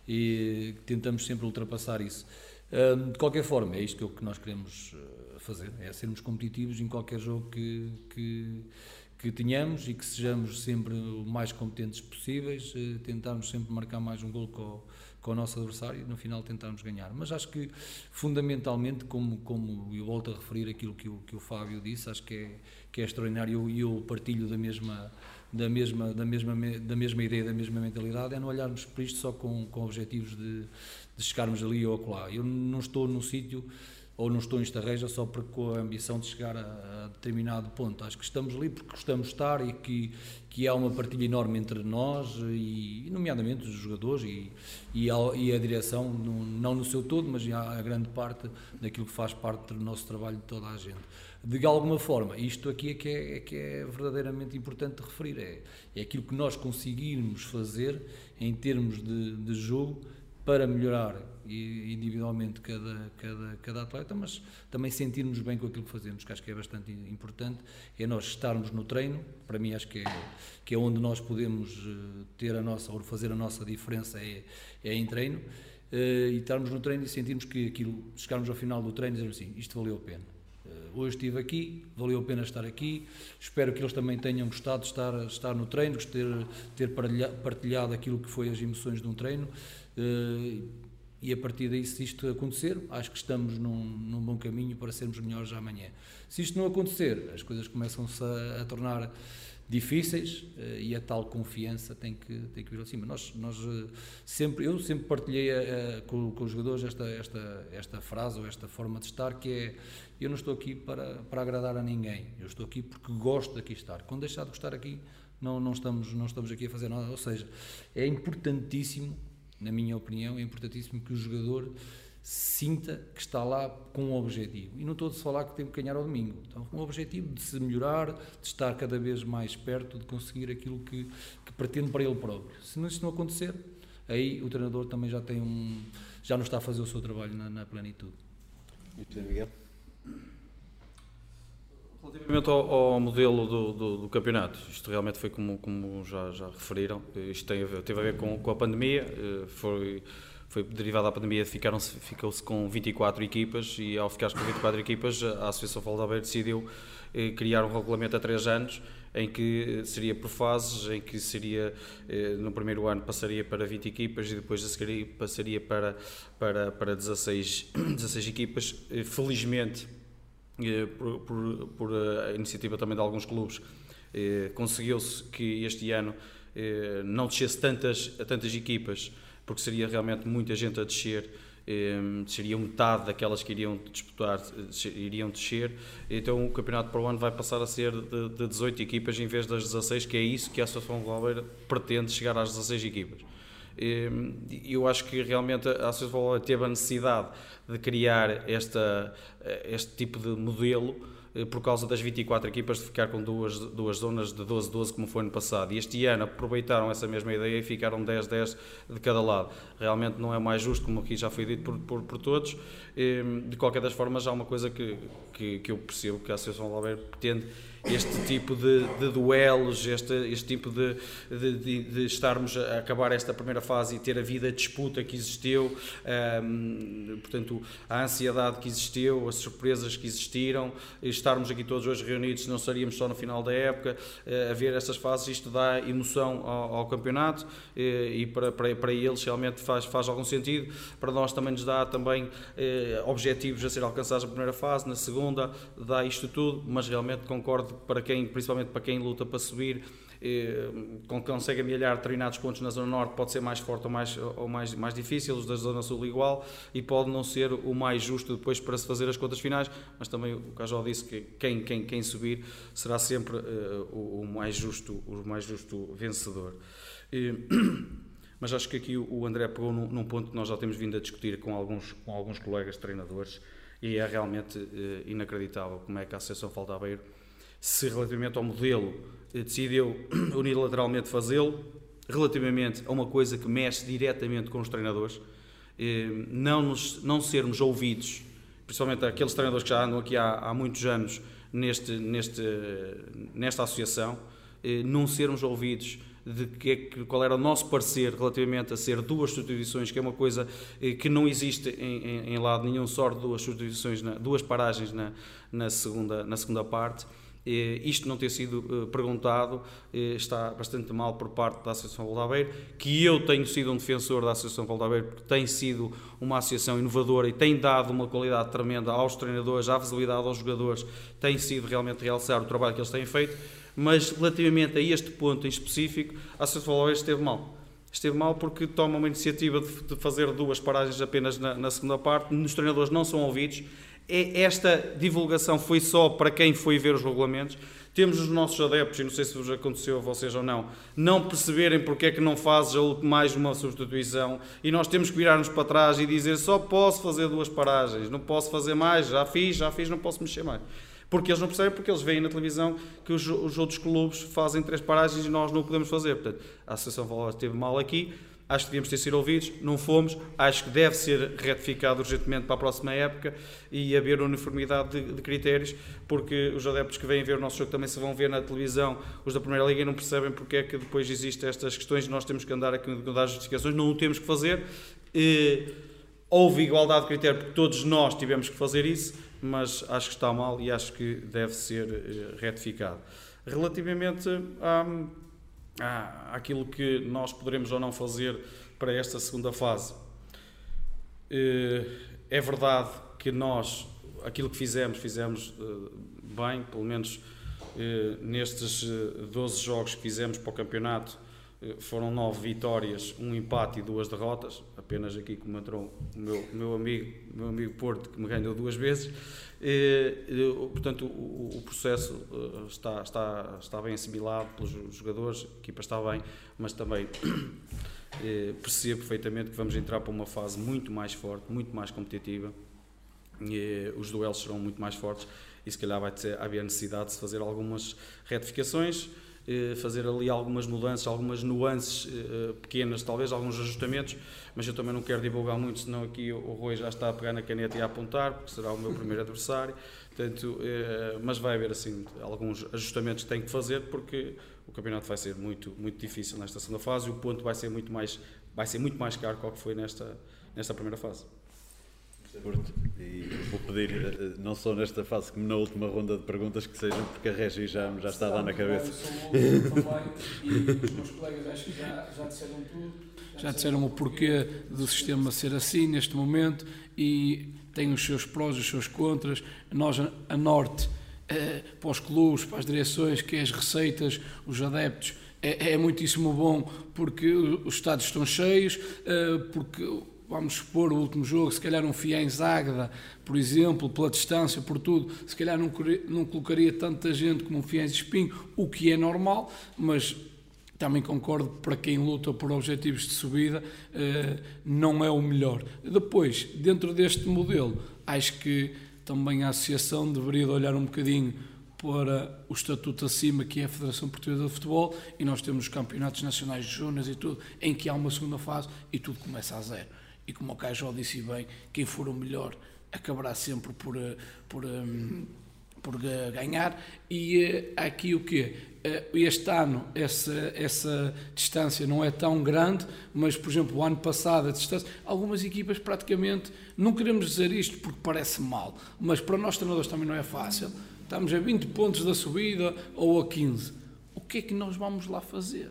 e, que tentamos sempre ultrapassar isso. Um, de qualquer forma, é isto que nós queremos fazer, é sermos competitivos em qualquer jogo que, que, que tenhamos e que sejamos sempre o mais competentes possíveis, tentarmos sempre marcar mais um golo com, com o nosso adversário e no final tentarmos ganhar. Mas acho que fundamentalmente, como, como eu volto a referir aquilo que o, que o Fábio disse, acho que é, que é extraordinário e eu, eu partilho da mesma, da, mesma, da, mesma, da mesma ideia, da mesma mentalidade, é não olharmos para isto só com, com objetivos de, de chegarmos ali ou acolá. Eu não estou num sítio ou não estou em Estarreja só porque com a ambição de chegar a, a determinado ponto. Acho que estamos ali porque gostamos de estar e que, que há uma partilha enorme entre nós, e nomeadamente os jogadores e, e, a, e a direção, no, não no seu todo, mas a, a grande parte daquilo que faz parte do nosso trabalho de toda a gente. De alguma forma, isto aqui é que é, é, que é verdadeiramente importante de referir, é, é aquilo que nós conseguirmos fazer em termos de, de jogo para melhorar individualmente cada, cada, cada atleta, mas também sentirmos bem com aquilo que fazemos, que acho que é bastante importante, é nós estarmos no treino. Para mim acho que é, que é onde nós podemos ter a nossa, ou fazer a nossa diferença, é, é em treino. e estarmos no treino e sentirmos que aquilo, chegarmos ao final do treino e dizermos assim, isto valeu a pena. Hoje estive aqui, valeu a pena estar aqui, espero que eles também tenham gostado de estar, estar no treino, de ter, ter partilhado aquilo que foi as emoções de um treino, e a partir daí, se isto acontecer, acho que estamos num, num bom caminho para sermos melhores amanhã. Se isto não acontecer, as coisas começam-se a, a tornar difíceis, e a tal confiança tem que, tem que vir acima. Nós, nós sempre, eu sempre partilhei a, a, com, com os jogadores esta, esta, esta frase ou esta forma de estar, que é: eu não estou aqui para, para agradar a ninguém, eu estou aqui porque gosto de aqui estar. Quando deixar de gostar aqui, não, não, estamos, não estamos aqui a fazer nada. Ou seja, é importantíssimo, na minha opinião, é importantíssimo que o jogador sinta que está lá com um objetivo. E não estou a falar que tem que ganhar ao domingo. Então, com um objetivo de se melhorar, de estar cada vez mais perto, de conseguir aquilo que, que pretende para ele próprio. Se isso não acontecer, aí o treinador também já tem um, já não está a fazer o seu trabalho na, na plenitude. E tu, Miguel? Relativamente ao, ao modelo do, do, do campeonato, isto realmente foi como, como já, já referiram, isto tem a ver, teve a ver com, com a pandemia, foi, foi derivado da pandemia, ficaram-se, ficou-se com vinte e quatro equipas, e ao ficar-se com vinte e quatro equipas, a Associação Futebol de Aveiro decidiu eh, criar um regulamento a três anos, em que seria por fases, em que seria, eh, no primeiro ano passaria para vinte equipas e depois a seguir passaria para, para, para dezasseis, dezasseis equipas. Eh, felizmente, eh, por, por, por a iniciativa também de alguns clubes, eh, conseguiu-se que este ano eh, não descesse tantas, tantas equipas, porque seria realmente muita gente a descer, eh, seria metade daquelas que iriam disputar, iriam descer. Então o campeonato para o ano vai passar a ser de, de dezoito equipas em vez das dezasseis, que é isso que a Associação Futebol de Aveiro pretende, chegar às dezasseis equipas. Eu acho que realmente a Associação Futebol de Aveiro teve a necessidade de criar esta, este tipo de modelo, por causa das vinte e quatro equipas, de ficar com duas, duas zonas de doze doze, como foi no passado. E este ano aproveitaram essa mesma ideia e ficaram dez dez de cada lado. Realmente não é mais justo, como aqui já foi dito por, por, por todos. De qualquer das formas, há uma coisa que, que, que eu percebo que a Associação de Aveiro pretende: este tipo de, de duelos, este, este tipo de, de, de estarmos a acabar esta primeira fase e ter a vida de disputa que existiu, um, portanto, a ansiedade que existiu, as surpresas que existiram, estarmos aqui todos hoje reunidos, não estaríamos só no final da época, uh, a ver estas fases, isto dá emoção ao, ao campeonato, uh, e para, para, para eles realmente faz, faz algum sentido. Para nós também nos dá também uh, objetivos a ser alcançados na primeira fase, na segunda, dá isto tudo, mas realmente concordo, para quem, principalmente para quem luta para subir, eh, consegue amelhar determinados pontos na Zona Norte, pode ser mais forte ou mais, ou mais, mais difícil, os da Zona Sul igual, e pode não ser o mais justo depois para se fazer as contas finais, mas também o Cajó disse que quem, quem, quem subir será sempre eh, o, o, mais justo, o mais justo vencedor. Eh, mas acho que aqui o André pegou num, num ponto que nós já temos vindo a discutir com alguns, com alguns colegas treinadores, e é realmente eh, inacreditável como é que a Associação Futebol de Aveiro, se relativamente ao modelo decidiu unilateralmente fazê-lo, relativamente a uma coisa que mexe diretamente com os treinadores, não, nos, não sermos ouvidos, principalmente aqueles treinadores que já andam aqui há, há muitos anos neste, neste, nesta associação, não sermos ouvidos de que, qual era o nosso parecer relativamente a ser duas substituições, que é uma coisa que não existe em, em, em lado nenhum, só duas substituições, na, duas paragens na, na, segunda, na segunda parte. Isto não ter sido perguntado está bastante mal por parte da Associação Futebol de Aveiro, que eu tenho sido um defensor da Associação Futebol de Aveiro, porque tem sido uma associação inovadora e tem dado uma qualidade tremenda aos treinadores, à visibilidade aos jogadores, tem sido realmente realçar o trabalho que eles têm feito, mas relativamente a este ponto em específico, a Associação Futebol de Aveiro esteve mal. Esteve mal porque toma uma iniciativa de fazer duas paragens apenas na, na segunda parte, os treinadores não são ouvidos. Esta divulgação foi só para quem foi ver os regulamentos. Temos os nossos adeptos, e não sei se vos aconteceu a vocês ou não, não perceberem porque é que não fazes mais uma substituição, e nós temos que virar-nos para trás e dizer: só posso fazer duas paragens, não posso fazer mais, já fiz, já fiz, não posso mexer mais. Porque eles não percebem, porque eles veem na televisão que os, os outros clubes fazem três paragens e nós não o podemos fazer. Portanto, a Associação Futebol esteve mal aqui. Acho que devíamos ter sido ouvidos, não fomos. Acho que deve ser retificado urgentemente para a próxima época e haver uniformidade de, de critérios, porque os adeptos que vêm ver o nosso jogo também se vão ver na televisão, os da Primeira Liga, e não percebem porque é que depois existem estas questões e nós temos que andar aqui a dar justificações. Não o temos que fazer. Uh, houve igualdade de critério porque todos nós tivemos que fazer isso, mas acho que está mal e acho que deve ser uh, retificado. Relativamente a, a, àquilo que nós poderemos ou não fazer para esta segunda fase, uh, é verdade que nós, aquilo que fizemos, fizemos uh, bem, pelo menos uh, nestes uh, doze jogos que fizemos para o campeonato, uh, foram nove vitórias, um empate e duas derrotas, apenas aqui como entrou o meu, meu, amigo, meu amigo Porto, que me ganhou duas vezes. Uh, uh, portanto, o, o processo uh, está, está, está bem assimilado pelos jogadores, a equipa está bem, mas também uh, percebo perfeitamente que vamos entrar para uma fase muito mais forte, muito mais competitiva. E, os duelos serão muito mais fortes e se calhar vai ter, haver necessidade de fazer algumas retificações, fazer ali algumas mudanças, algumas nuances pequenas, talvez alguns ajustamentos, mas eu também não quero divulgar muito, senão aqui o Rui já está a pegar na caneta e a apontar, porque será o meu primeiro adversário. Portanto, mas vai haver assim alguns ajustamentos que tem que fazer, porque o campeonato vai ser muito, muito difícil nesta segunda fase e o ponto vai ser muito mais, vai ser muito mais caro que o que foi nesta, nesta primeira fase. Porto, e vou pedir, não só nesta fase como na última ronda de perguntas, que sejam, porque a Regi já, já está a dar na cabeça. Eu sou também, e os meus colegas acho que já, já disseram tudo, já disseram o porquê do sistema ser assim neste momento e tem os seus prós e os seus contras. Nós, a Norte, eh, para os clubes, para as direções, que é as receitas, os adeptos, é, é muitíssimo bom porque os estádios estão cheios, eh, porque... Vamos supor o último jogo, se calhar um Fiéis Águeda, por exemplo, pela distância, por tudo, se calhar não, não colocaria tanta gente como um Fiéis Espinho, o que é normal, mas também concordo que para quem luta por objetivos de subida não é o melhor. Depois, dentro deste modelo, acho que também a Associação deveria olhar um bocadinho para o estatuto acima, que é a Federação Portuguesa de Futebol, e nós temos os campeonatos nacionais de júniores e tudo, em que há uma segunda fase e tudo começa a zero. E como o Cajó disse bem, quem for o melhor acabará sempre por, por, por ganhar. E aqui o quê? Este ano essa, essa distância não é tão grande, mas, por exemplo, o ano passado a distância, algumas equipas praticamente, não queremos dizer isto porque parece mal, mas para nós treinadores também não é fácil. Estamos a vinte pontos da subida ou a quinze. O que é que nós vamos lá fazer?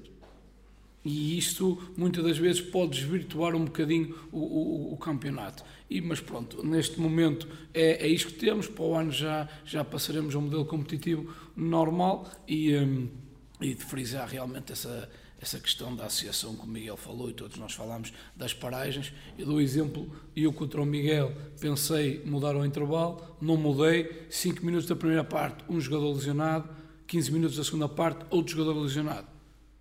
E isto, muitas das vezes, pode desvirtuar um bocadinho o, o, o campeonato. E, mas pronto, neste momento é, é isto que temos. Para o ano já, já passaremos a um modelo competitivo normal e, um, e de frisar realmente essa, essa questão da associação que o Miguel falou e todos nós falamos das paragens. Eu dou exemplo, eu contra o Miguel pensei mudar ao intervalo, não mudei, cinco minutos da primeira parte, um jogador lesionado, quinze minutos da segunda parte, outro jogador lesionado.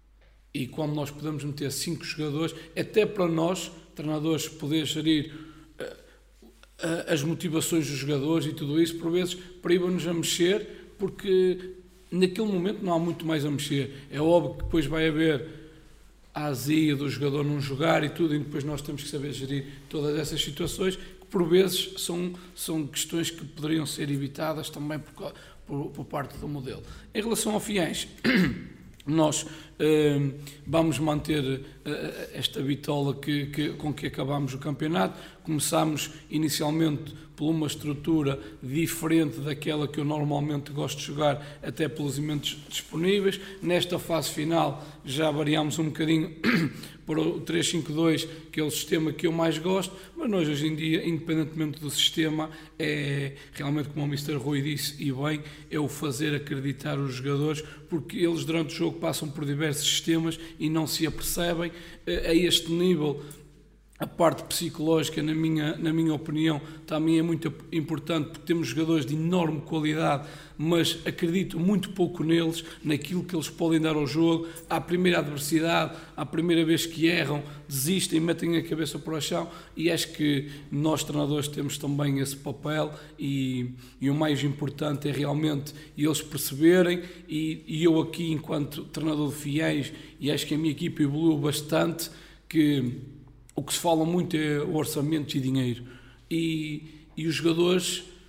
E quando nós podemos meter cinco jogadores, até para nós, treinadores, poder gerir uh, uh, as motivações dos jogadores e tudo isso, por vezes, priva-nos a mexer, porque naquele momento não há muito mais a mexer. É óbvio que depois vai haver a azia do jogador não jogar e tudo, e depois nós temos que saber gerir todas essas situações, que por vezes são, são questões que poderiam ser evitadas também por, por, por parte do modelo. Em relação ao Fiéis, nós uh, vamos manter uh, esta bitola que, que, com que acabámos o campeonato. Começámos inicialmente por uma estrutura diferente daquela que eu normalmente gosto de jogar, até pelos elementos disponíveis. Nesta fase final já variámos um bocadinho para o três cinco dois, que é o sistema que eu mais gosto, mas nós hoje em dia, independentemente do sistema, é realmente, como o mister Rui disse, e bem, é o fazer acreditar os jogadores, porque eles durante o jogo passam por diversos sistemas e não se apercebem. A este nível, a parte psicológica, na minha, na minha opinião, também é muito importante, porque temos jogadores de enorme qualidade, mas acredito muito pouco neles, naquilo que eles podem dar ao jogo. À primeira adversidade, à primeira vez que erram, desistem, metem a cabeça para o chão, e acho que nós, treinadores, temos também esse papel, e, e o mais importante é realmente eles perceberem, e, e eu aqui, enquanto treinador de Fiéis, e acho que a minha equipa evoluiu bastante, que o que se fala muito é o orçamento e dinheiro, e, e os jogadores,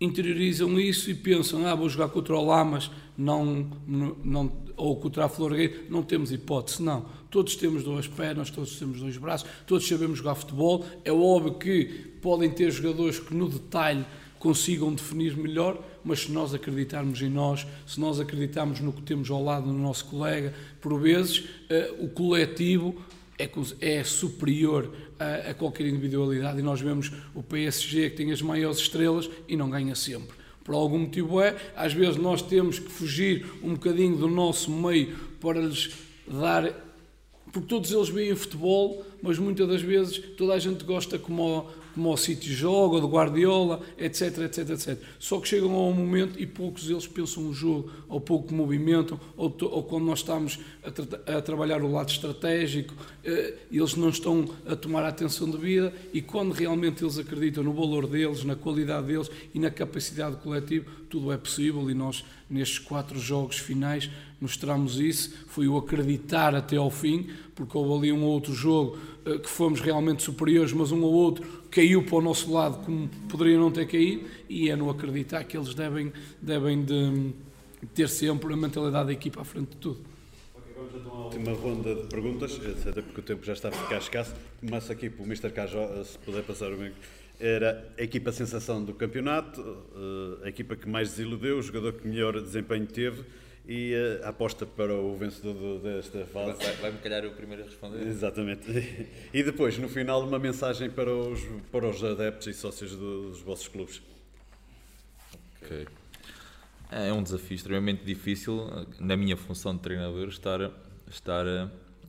interiorizam isso e pensam, ah, vou jogar contra o Lamas não, não, ou contra a Florgueira, não temos hipótese, não. Todos temos duas pernas, todos temos dois braços, todos sabemos jogar futebol. É óbvio que podem ter jogadores que no detalhe consigam definir melhor, mas se nós acreditarmos em nós, se nós acreditarmos no que temos ao lado do nosso colega, por vezes o coletivo é, é superior a, a qualquer individualidade, e nós vemos o P S G que tem as maiores estrelas e não ganha sempre. Por algum motivo é, às vezes nós temos que fugir um bocadinho do nosso meio para lhes dar, porque todos eles veem futebol, mas muitas das vezes toda a gente gosta como o, como o City joga, ou do Guardiola, etc, etc, etcétera. Só que chegam a um momento e poucos deles pensam o jogo, ou pouco movimentam, ou, to, ou quando nós estamos a, tra a trabalhar o lado estratégico, eh, eles não estão a tomar a atenção devida, e quando realmente eles acreditam no valor deles, na qualidade deles e na capacidade coletiva, tudo é possível, e nós nestes quatro jogos finais mostramos isso. Foi o acreditar até ao fim, porque houve ali um outro jogo uh, que fomos realmente superiores, mas um ou outro caiu para o nosso lado como poderia não ter caído, e é no acreditar que eles devem, devem de ter sempre a mentalidade da equipa à frente de tudo. Ok, vamos então à última ronda de perguntas, até porque o tempo já está a ficar escasso. Começo aqui pelo mister Cajó, se puder passar o mic. Era a equipa sensação do campeonato, a equipa que mais desiludiu, o jogador que melhor desempenho teve, e a aposta para o vencedor desta fase. Vai-me vai calhar o primeiro a responder. Exatamente. E depois, no final, uma mensagem para os, para os adeptos e sócios dos vossos clubes. Ok. É um desafio extremamente difícil, na minha função de treinador, estar, estar a,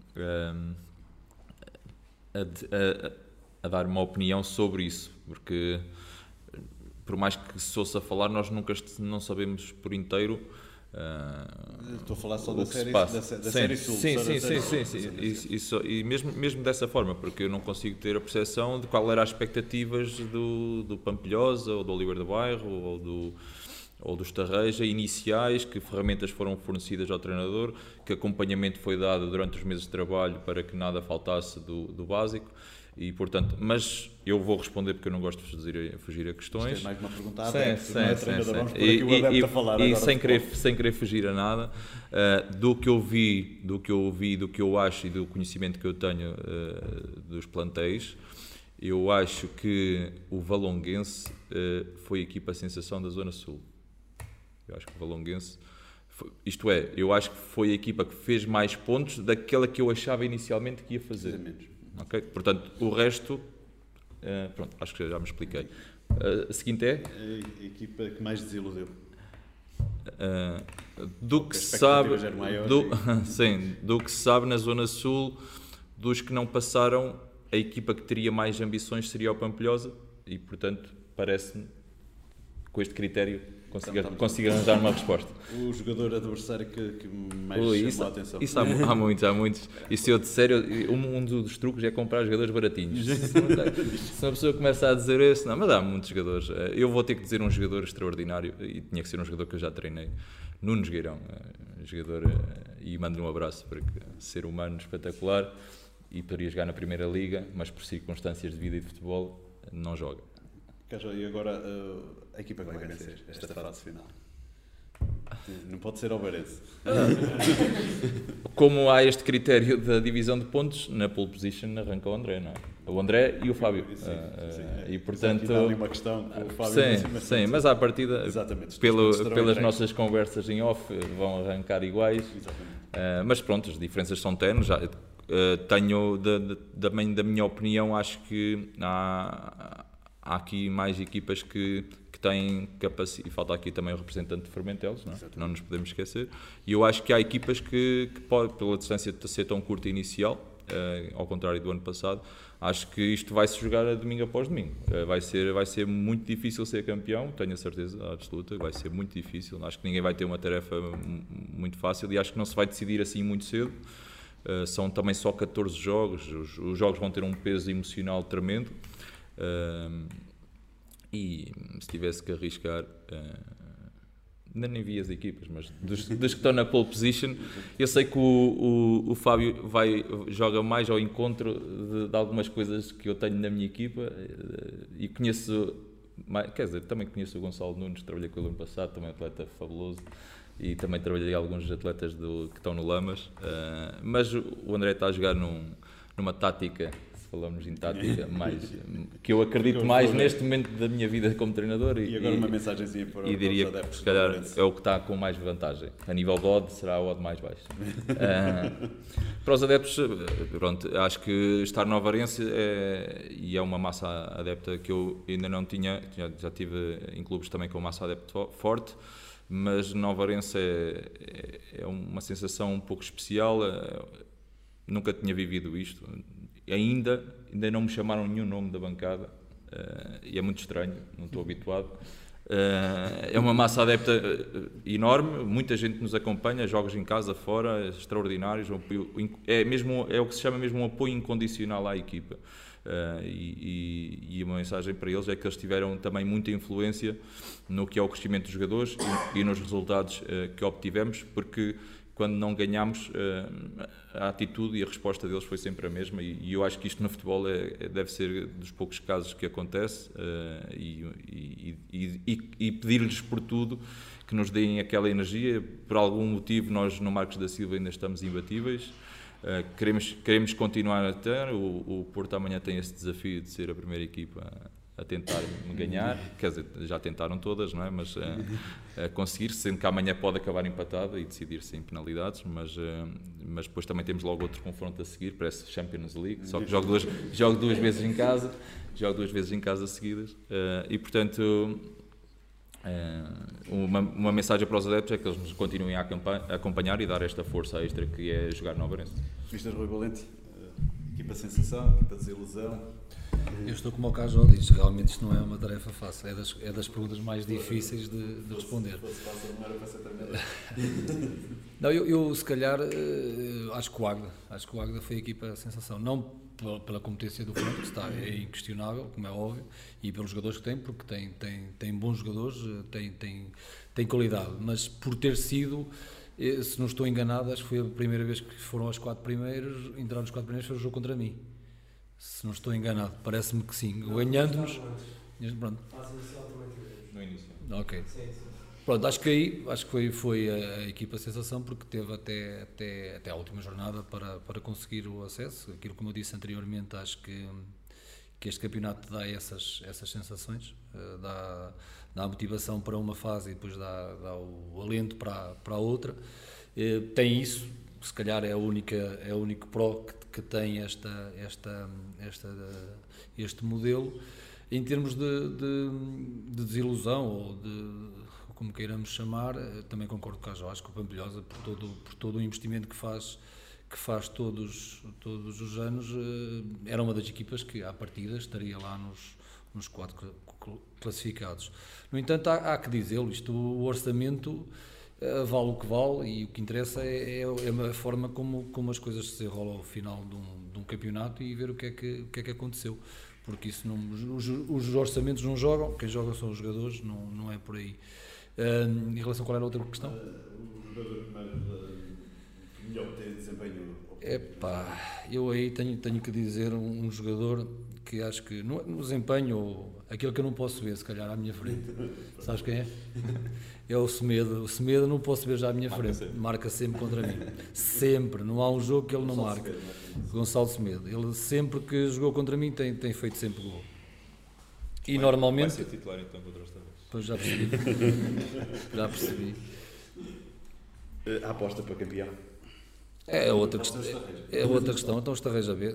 a, a, a dar uma opinião sobre isso, porque por mais que se ouça falar, nós nunca não sabemos por inteiro. Uh, Estou a falar só da série, da, da, da sim, série Sul. Sim, sim, série sim, sul, sim, sim. E, isso, e mesmo, mesmo dessa forma, porque eu não consigo ter a percepção de qual eram as expectativas do, do Pampilhosa, ou do Oliver do Bairro, ou do, ou do Estarreja, iniciais, que ferramentas foram fornecidas ao treinador, que acompanhamento foi dado durante os meses de trabalho para que nada faltasse do, do básico. E, portanto, mas eu vou responder porque eu não gosto de fugir, fugir a questões. Isto é mais uma pergunta à sim, adepto, sim, não é sim, treinador, sim. vamos por aqui o adepto e, a falar e agora sem querer, sem querer fugir a nada, uh, do que eu vi, do que eu ouvi, do que eu acho e do conhecimento que eu tenho uh, dos plantéis, eu acho que o Valonguense uh, foi a equipa sensação da Zona Sul. Eu acho que o Valonguense, foi, isto é, eu acho que foi a equipa que fez mais pontos daquela que eu achava inicialmente que ia fazer. Okay? Portanto, o resto... Uh, pronto, acho que já me expliquei. Uh, a seguinte é... A equipa que mais desiludiu. Uh, do que se sabe... Do, sim, do que se sabe na Zona Sul, dos que não passaram, a equipa que teria mais ambições seria o Pampilhosa, e, portanto, parece-me, com este critério, consigo, então, consigo arranjar uma resposta. O jogador adversário que, que mais Ui, chamou isso, a atenção. Isso há, há muitos, há muitos. E se eu disser, um, um dos truques é comprar jogadores baratinhos. Se uma pessoa começa a dizer isso, não, mas há muitos jogadores. Eu vou ter que dizer um jogador extraordinário, e tinha que ser um jogador que eu já treinei, Nuno Nogueirão, jogador, e mando-lhe um abraço, porque ser humano espetacular, e poderia jogar na Primeira Liga, mas por circunstâncias de vida e de futebol, não joga. E agora a equipa que vai vencer esta fase final? Não pode ser o Oeirense. Como há este critério da divisão de pontos, na pole position arranca o André, não é? O André e o Fábio. Sim, sim, é. E portanto... Há ali uma questão com o Fábio. Sim, mas, sim, mas à partida, pelo, pelas nossas conversas em off, vão arrancar iguais. Uh, mas pronto, as diferenças são tenues. Já, uh, tenho, da, da, da minha opinião, acho que há... Há aqui mais equipas que, que têm capacidade, e falta aqui também o representante de Fermentelos, não, é? Não nos podemos esquecer, e eu acho que há equipas que, que pode, pela distância de ser tão curta inicial, uh, ao contrário do ano passado, acho que isto vai-se jogar a domingo após domingo, uh, vai, ser, vai ser muito difícil ser campeão, tenho a certeza absoluta, vai ser muito difícil, acho que ninguém vai ter uma tarefa muito fácil, e acho que não se vai decidir assim muito cedo. Uh, são também só catorze jogos, os, os jogos vão ter um peso emocional tremendo. Uh, e se tivesse que arriscar, uh, ainda nem vi as equipas, mas dos, dos que estão na pole position, eu sei que o, o, o Fábio vai, joga mais ao encontro de, de algumas coisas que eu tenho na minha equipa, uh, e conheço mais, quer dizer, também conheço o Gonçalo Nunes, trabalhei com ele ano passado, também atleta fabuloso, e também trabalhei alguns atletas do, que estão no Lamas, uh, mas o André está a jogar num, numa tática, se falamos em tática, mais, que eu acredito mais neste momento da minha vida como treinador. E, e agora uma mensagenzinha para, e diria para os adeptos, que se calhar é o que está com mais vantagem. A nível de odd será o odd mais baixo. uh, para os adeptos, pronto, acho que estar no Avarense é, e é uma massa adepta que eu ainda não tinha, já, já tive em clubes também com massa adepta forte, mas no Avarense é, é, é uma sensação um pouco especial, é, nunca tinha vivido isto, ainda, ainda não me chamaram nenhum nome da bancada, uh, e é muito estranho, não estou habituado. Uh, é uma massa adepta enorme, muita gente nos acompanha, jogos em casa, fora, extraordinários, é, mesmo, é o que se chama mesmo um apoio incondicional à equipa. Uh, e, e, e uma mensagem para eles é que eles tiveram também muita influência no que é o crescimento dos jogadores e, e nos resultados uh, que obtivemos, porque quando não ganhámos, uh, a atitude e a resposta deles foi sempre a mesma, e, e eu acho que isto no futebol é, é, deve ser dos poucos casos que acontece, uh, e, e, e, e, e pedir-lhes por tudo que nos deem aquela energia. Por algum motivo nós no Marcos da Silva ainda estamos imbatíveis. Uh, queremos, queremos continuar a ter, o, o Porto amanhã tem esse desafio de ser a primeira equipa a, a tentar me ganhar, quer dizer, já tentaram todas, não é? Mas uh, a conseguir, sendo que amanhã pode acabar empatado e decidir-se em penalidades, mas, uh, mas depois também temos logo outro confronto a seguir, parece Champions League, só que jogo duas, jogo duas vezes em casa, jogo duas vezes em casa seguidas, uh, e portanto... Uh, uma, uma mensagem para os adeptos é que eles nos continuem a, a acompanhar e dar esta força extra que é jogar no Avarense. mister Rui Valente, uh, equipa sensação, equipa desilusão. Eu estou como o Cajó diz, realmente isto não é uma tarefa fácil, é das, é das perguntas mais difíceis de, de responder. Se fosse fácil, não era para ser também. Não, eu, eu se calhar uh, acho que o Águeda, acho que o Águeda foi a equipa sensação, não pela, pela competência do Franco, que está, é inquestionável, como é óbvio, e pelos jogadores que tem, porque tem, tem, tem bons jogadores, tem, tem, tem qualidade, mas por ter sido, se não estou enganado, acho que foi a primeira vez que foram aos quatro primeiros, entraram os quatro primeiros, foi o jogo contra mim. Se não estou enganado, parece-me que sim. Ganhando-nos. Pronto. No início. Ok. Pronto, acho que aí acho que foi, foi a, a equipa sensação, porque teve até, até, até a última jornada para, para conseguir o acesso. Aquilo, como eu disse anteriormente, acho que, que este campeonato dá essas, essas sensações, dá, dá a motivação para uma fase e depois dá, dá o alento para, para a outra. Tem isso, se calhar é a única, é o único pró que, que tem esta, esta, esta, este modelo. Em termos de, de, de desilusão, ou de como queiramos chamar, também concordo com a Jó, acho que o Pampilhosa, por todo, por todo o investimento que faz, que faz todos, todos os anos, era uma das equipas que, à partida, estaria lá nos, nos quatro classificados. No entanto, há, há que dizê-lo, isto, o orçamento vale o que vale, e o que interessa é, é a forma como, como as coisas se enrolam ao final de um, de um campeonato e ver o que é que, o que, é que aconteceu. Porque isso não, os, os orçamentos não jogam, quem joga são os jogadores, não, não é por aí. Uh, em relação a qual era a outra questão? Uh, o jogador que melhor tem desempenho. Epá, eu aí tenho, tenho que dizer um, um jogador que acho que no, no desempenho, ou aquele que eu não posso ver, se calhar à minha frente. Sabes quem é? É o Semedo. O Semedo não posso ver já à minha marca frente. Sempre. Marca sempre contra mim. Sempre. Não há um jogo que ele não marca. Gonçalo Semedo. Ele sempre que jogou contra mim tem, tem feito sempre gol. E vai, normalmente... Vai ser titular então contra esta vez. Pois já percebi. já percebi. A aposta para campeão? É outra questão. É outra questão. Então estarreja a ver.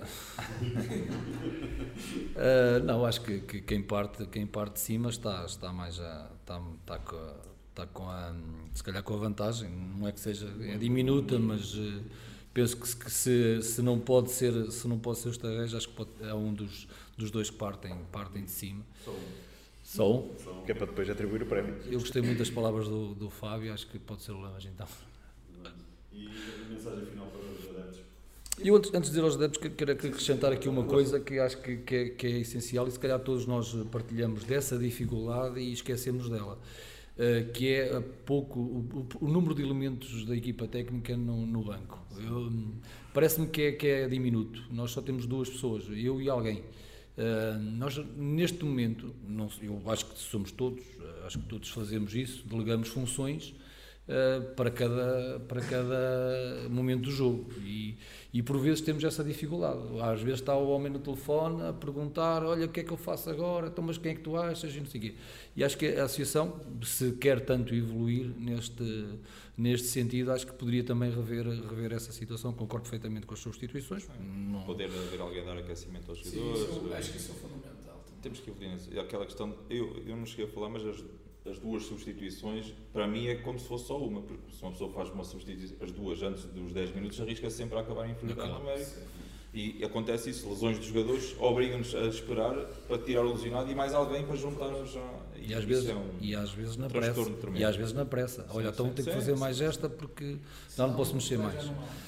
uh, não, acho que, que quem, parte, quem parte de cima está, está mais a... Está, está com a, está com a, se calhar com a vantagem. Não é que seja... É diminuta, mas... Uh, penso que, que se, se não pode ser se não pode ser o Estarreja, acho que pode, é um dos, dos dois que partem, partem de cima. Só um. Só um? Só um. Que é para depois atribuir o prémio. Eu gostei muito das palavras do, do Fábio, acho que pode ser o Lamas então. E a mensagem final para os adeptos? Eu antes, antes de dizer aos adeptos, quero acrescentar aqui uma coisa que acho que, que, é, que é essencial, e se calhar todos nós partilhamos dessa dificuldade e esquecemos dela. Uh, que é a pouco o, o, o número de elementos da equipa técnica no, no banco. Um, parece-me que é, que é diminuto. Nós só temos duas pessoas, eu e alguém. Uh, nós, neste momento, não, eu acho que somos todos, acho que todos fazemos isso, delegamos funções uh, para, cada, para cada momento do jogo e, e por vezes temos essa dificuldade. Às vezes está o homem no telefone a perguntar, olha, o que é que eu faço agora, então, mas quem é que tu achas, e não sei o quê. E acho que a associação, se quer tanto evoluir neste, neste sentido, acho que poderia também rever, rever essa situação. Concordo perfeitamente com as substituições. Não... Poder haver alguém dar aquecimento aos jogadores. Sim, isso, acho que isso é fundamental. Temos que evoluir nisso. Aquela questão, eu, eu não cheguei a falar, mas as, as duas substituições, para mim é como se fosse só uma, porque se uma pessoa faz uma substituição, as duas antes dos dez minutos, arrisca sempre a acabar em inferioridade numérica. E acontece isso, lesões dos jogadores obrigam-nos a esperar para tirar o lesionado e mais alguém para juntar-nos a... E, e, às vezes, é um e às vezes na pressa. Tremendo. E às vezes na pressa. Olha, sim, então sim, tenho que fazer sim, mais sim. esta porque não, não posso mexer mais.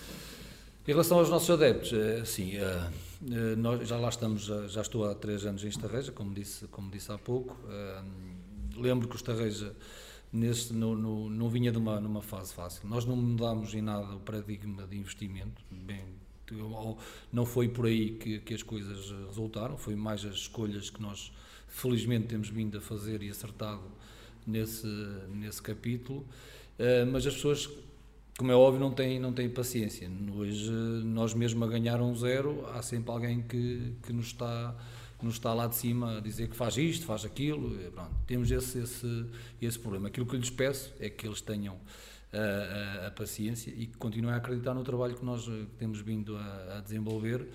Em relação aos nossos adeptos, sim, nós já lá estamos, já estou há três anos em Estarreja, como disse, como disse há pouco. Lembro que o Estarreja neste, no, no, não vinha de uma, numa fase fácil. Nós não mudámos em nada o paradigma de investimento, bem, não foi por aí que, que as coisas resultaram, foi mais as escolhas que nós felizmente temos vindo a fazer e acertado nesse, nesse capítulo, uh, mas as pessoas, como é óbvio, não têm, não têm paciência. Hoje, nós mesmo a ganhar um zero, há sempre alguém que, que nos, está, nos está lá de cima a dizer que faz isto, faz aquilo, pronto, temos esse, esse, esse problema. Aquilo que lhes peço é que eles tenham A, a, a paciência e que continuem a acreditar no trabalho que nós que temos vindo a, a desenvolver,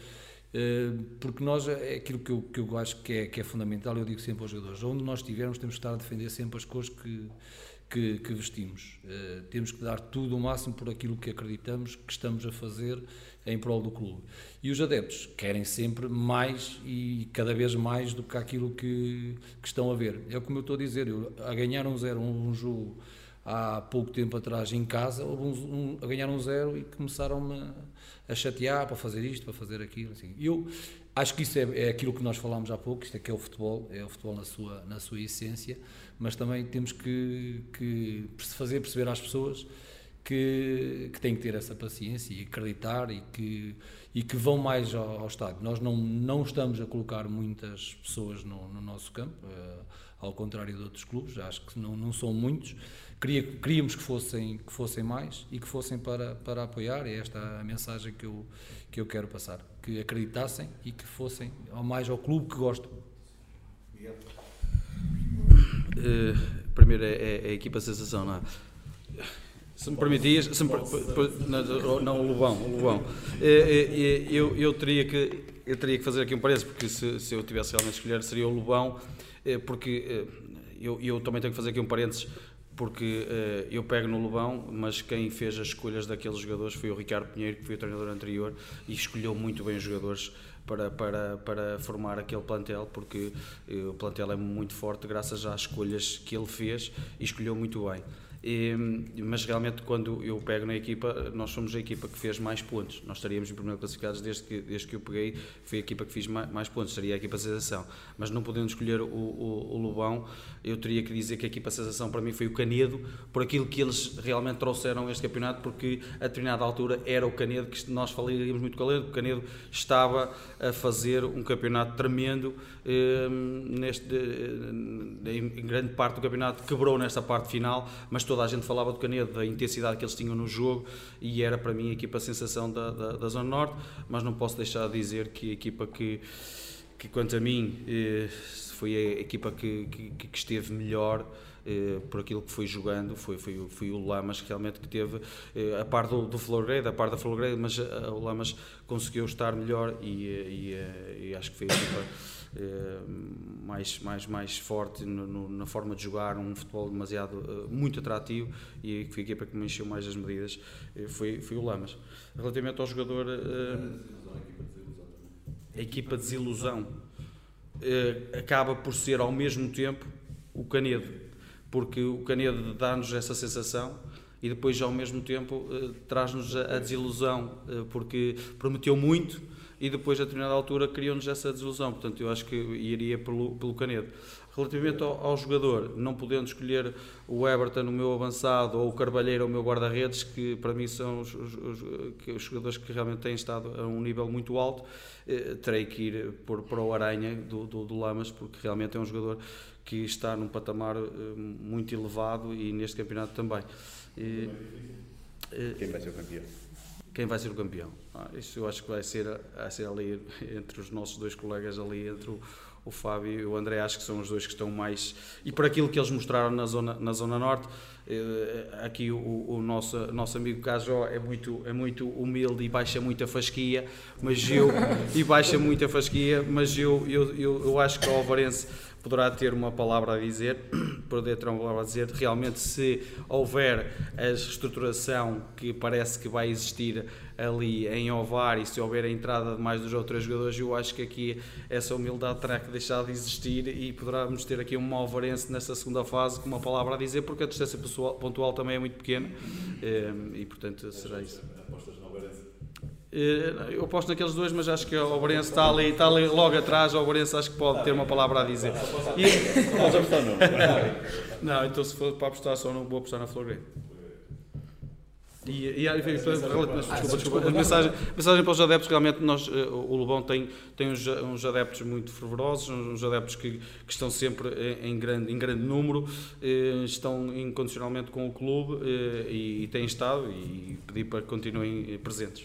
porque nós, é aquilo que eu, que eu acho que é, que é fundamental, eu digo sempre aos jogadores, onde nós estivermos temos que estar a defender sempre as cores que, que, que vestimos, temos que dar tudo o máximo por aquilo que acreditamos que estamos a fazer em prol do clube. E os adeptos querem sempre mais e cada vez mais do que aquilo que, que estão a ver. É como eu estou a dizer, eu, a ganhar um zero um, um jogo há pouco tempo atrás em casa, houve um, um, a ganhar um zero e começaram-me a chatear para fazer isto, para fazer aquilo. Assim. Eu acho que isso é, é aquilo que nós falámos há pouco, isto é que é o futebol, é o futebol na sua, na sua essência, mas também temos que, que fazer perceber às pessoas que, que têm que ter essa paciência e acreditar e que, e que vão mais ao, ao estádio. Nós não, não estamos a colocar muitas pessoas no, no nosso campo, uh, ao contrário de outros clubes, acho que não, não são muitos. Queria, queríamos que fossem, que fossem mais e que fossem para, para apoiar, é esta a mensagem que eu, que eu quero passar, que acreditassem e que fossem ao mais ao clube que gostam. Uh, primeiro é, é a equipa sensação, não é? Se me permitias, se me, não, não, o Lobão, o Lobão. Eu, eu, teria que, eu teria que fazer aqui um parênteses, porque se, se eu tivesse realmente a escolher seria o Lobão, porque eu, eu também tenho que fazer aqui um parênteses, porque uh, eu pego no Lobão, mas quem fez as escolhas daqueles jogadores foi o Ricardo Pinheiro, que foi o treinador anterior, e escolheu muito bem os jogadores para, para, para formar aquele plantel, porque uh, o plantel é muito forte graças às escolhas que ele fez e escolheu muito bem. E, mas realmente quando eu pego na equipa, nós somos a equipa que fez mais pontos, nós estaríamos em primeiro classificados desde que, desde que eu peguei, foi a equipa que fiz mais, mais pontos, seria a equipa sensação, mas não podendo escolher o, o, o Lobão, eu teria que dizer que a equipa sensação para mim foi o Canedo, por aquilo que eles realmente trouxeram a este campeonato, porque a determinada altura era o Canedo, que nós falaríamos muito com o Canedo, o Canedo estava a fazer um campeonato tremendo, eh, neste, eh, em grande parte do campeonato, quebrou nesta parte final, mas toda a gente falava do Canedo, da intensidade que eles tinham no jogo, e era para mim a equipa sensação da, da, da Zona Norte, mas não posso deixar de dizer que a equipa que, que quanto a mim, eh, foi a equipa que, que, que esteve melhor eh, por aquilo que foi jogando, foi, foi, foi o Lamas realmente que teve, eh, a par do, do Florgrade, a par da Florgrade, mas a, o Lamas conseguiu estar melhor e, e, e acho que foi a equipa mais, mais, mais forte no, no, na forma de jogar, um futebol demasiado, muito atrativo, e foi a equipa que me encheu mais as medidas, foi, foi o Lamas. Relativamente ao jogador, a equipa de desilusão acaba por ser ao mesmo tempo o Canedo, porque o Canedo dá-nos essa sensação e depois ao mesmo tempo traz-nos a desilusão, porque prometeu muito e depois a determinada altura criou-nos essa desilusão, portanto eu acho que iria pelo, pelo Canedo. Relativamente ao, ao jogador, não podendo escolher o Everton, o meu avançado, ou o Carvalheiro, o meu guarda-redes, que para mim são os, os, os, os jogadores que realmente têm estado a um nível muito alto, eh, terei que ir por, para o Aranha do, do, do Lamas, porque realmente é um jogador que está num patamar eh, muito elevado e neste campeonato também. E, eh, Quem vai ser o campeão? Quem vai ser o campeão? Ah, isso eu acho que vai ser, vai ser ali entre os nossos dois colegas ali, entre o, o Fábio e o André, acho que são os dois que estão mais... E por aquilo que eles mostraram na Zona, na zona Norte, eh, aqui o, o nosso, nosso amigo Cajó é muito, é muito humilde e baixa muita fasquia, mas eu... e baixa muita fasquia, mas eu, eu, eu, eu acho que o Alvarense poderá ter uma palavra a dizer, poder ter uma palavra a dizer, realmente se houver a reestruturação que parece que vai existir ali em Ovar e se houver a entrada de mais dos outros jogadores, eu acho que aqui essa humildade terá que deixar de existir e poderemos ter aqui um Alvarense nesta segunda fase com uma palavra a dizer, porque a distância pontual também é muito pequena e portanto será isso. Eu aposto naqueles dois, mas acho que o Alvarense está ali, está ali logo atrás. O Alvarense acho que pode ter uma palavra a dizer. E... Não, já apostar não. Não, então se for para apostar só não vou apostar na Florgrave. E, e, e desculpa, desculpa, a mensagem, mensagem para os adeptos, realmente nós, o Lobão tem, tem uns, uns adeptos muito fervorosos, uns adeptos que, que estão sempre em grande, em grande número, estão incondicionalmente com o clube e, e têm estado e pedir para que continuem presentes.